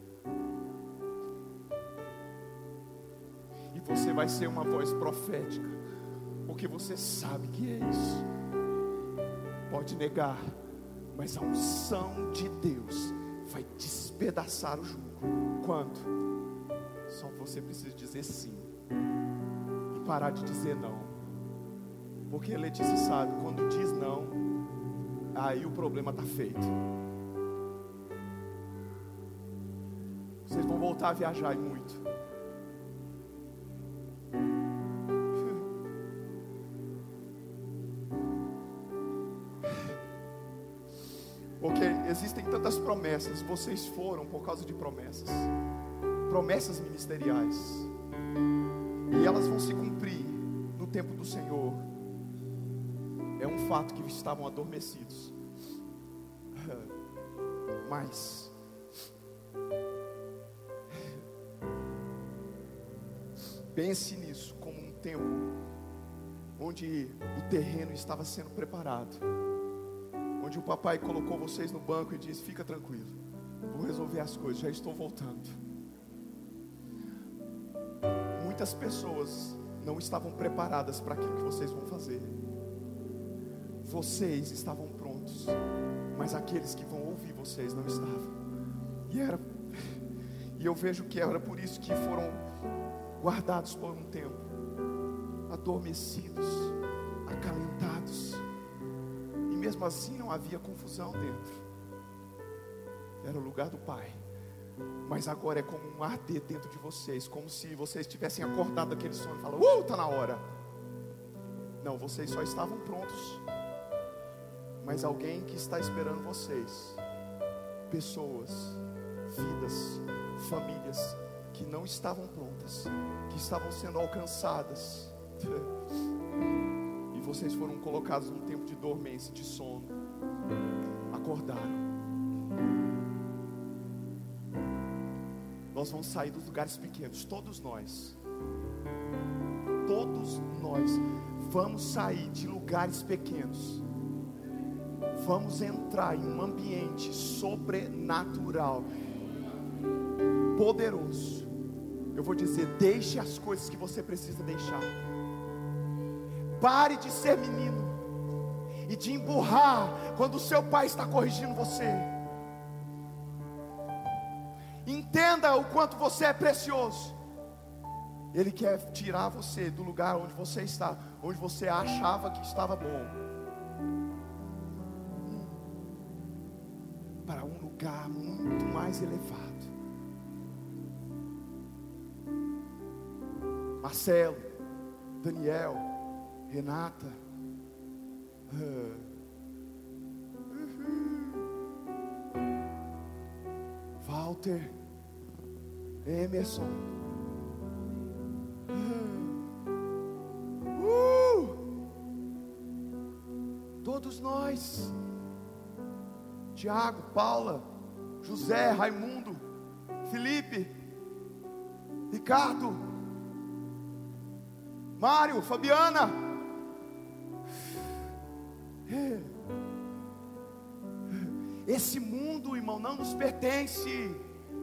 E você vai ser uma voz profética, porque você sabe que é isso. Pode negar, mas a unção de Deus vai despedaçar o jugo. Quando? Só você precisa dizer sim e parar de dizer não. Porque Letícia sabe, quando diz não, aí o problema está feito. Vocês vão voltar a viajar e muito. Porque existem tantas promessas. Vocês foram por causa de promessas. Promessas ministeriais. E elas vão se cumprir no tempo do Senhor. É um fato que estavam adormecidos. Mas pense nisso como um tempo onde o terreno estava sendo preparado, onde o papai colocou vocês no banco e disse: fica tranquilo, vou resolver as coisas, já estou voltando. Muitas pessoas não estavam preparadas para aquilo que vocês vão fazer. Vocês estavam prontos, mas aqueles que vão ouvir vocês não estavam. E era, e eu vejo que era por isso que foram guardados por um tempo, adormecidos, acalentados. E mesmo assim não havia confusão dentro. Era o lugar do Pai. Mas agora é como um arder dentro de vocês, como se vocês tivessem acordado daquele sono e falado: uh, está na hora. Não, vocês só estavam prontos. Mas alguém que está esperando vocês, pessoas, vidas, famílias que não estavam prontas, que estavam sendo alcançadas, e vocês foram colocados num tempo de dormência, de sono. Acordaram. Nós vamos sair dos lugares pequenos, todos nós. Todos nós vamos sair de lugares pequenos. Vamos entrar em um ambiente sobrenatural, poderoso. Eu vou dizer: deixe as coisas que você precisa deixar. Pare de ser menino e de emburrar quando o seu pai está corrigindo você. Entenda o quanto você é precioso. Ele quer tirar você do lugar onde você está, onde você achava que estava bom, para um lugar lugar muito mais elevado. Marcelo, Daniel, Renata, uh, Walter, Emerson, uh, todos nós, Tiago, Paula, José, Raimundo, Felipe, Ricardo, Mário, Fabiana, esse mundo, irmão, não nos pertence.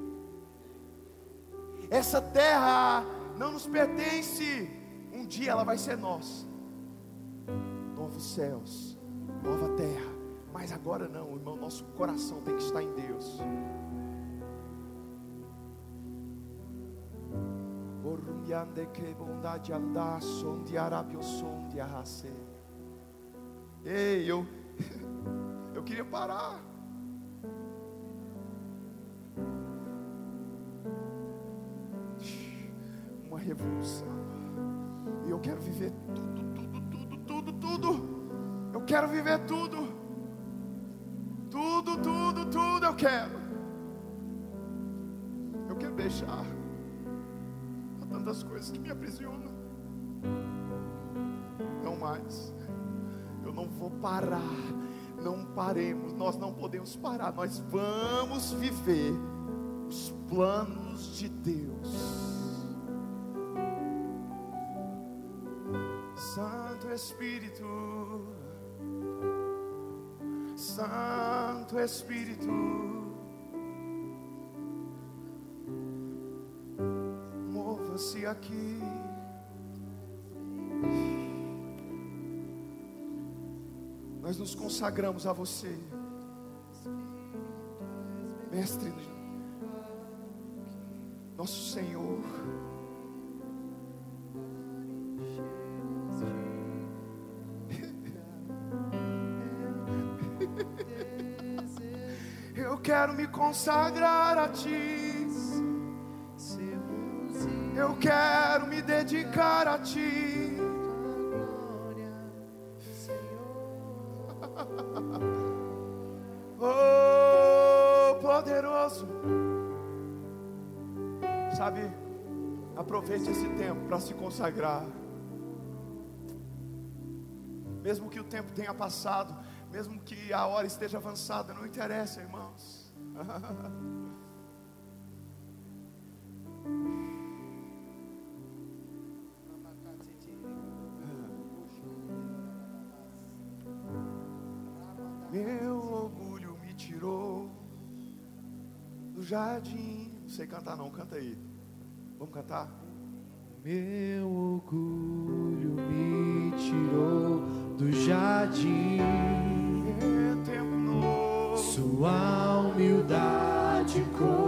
Essa terra não nos pertence. Um dia ela vai ser nossa. Novos céus, nova terra. Mas agora não, irmão, nosso coração tem que estar em Deus. Ei, eu eu queria parar. Uma revolução. E eu quero viver tudo, tudo, tudo, tudo, tudo. Eu quero viver tudo. Tudo, tudo, tudo eu quero. Eu quero deixar tantas coisas que me aprisionam. Não mais. Eu não vou parar. Não paremos. Nós não podemos parar. Nós vamos viver os planos de Deus. Santo Espírito, Santo Espírito, mova-se aqui. Nós nos consagramos a você, Mestre, nosso Senhor. Eu quero me consagrar a Ti. Eu quero me dedicar a Ti. Oh, poderoso. Sabe, aproveite esse tempo para se consagrar. Mesmo que o tempo tenha passado, mesmo que a hora esteja avançada, não interessa, irmãos. Meu orgulho me tirou do jardim. Não sei cantar não, canta aí. Vamos cantar? Meu orgulho me tirou do jardim. É tempo novo. Sua humildade com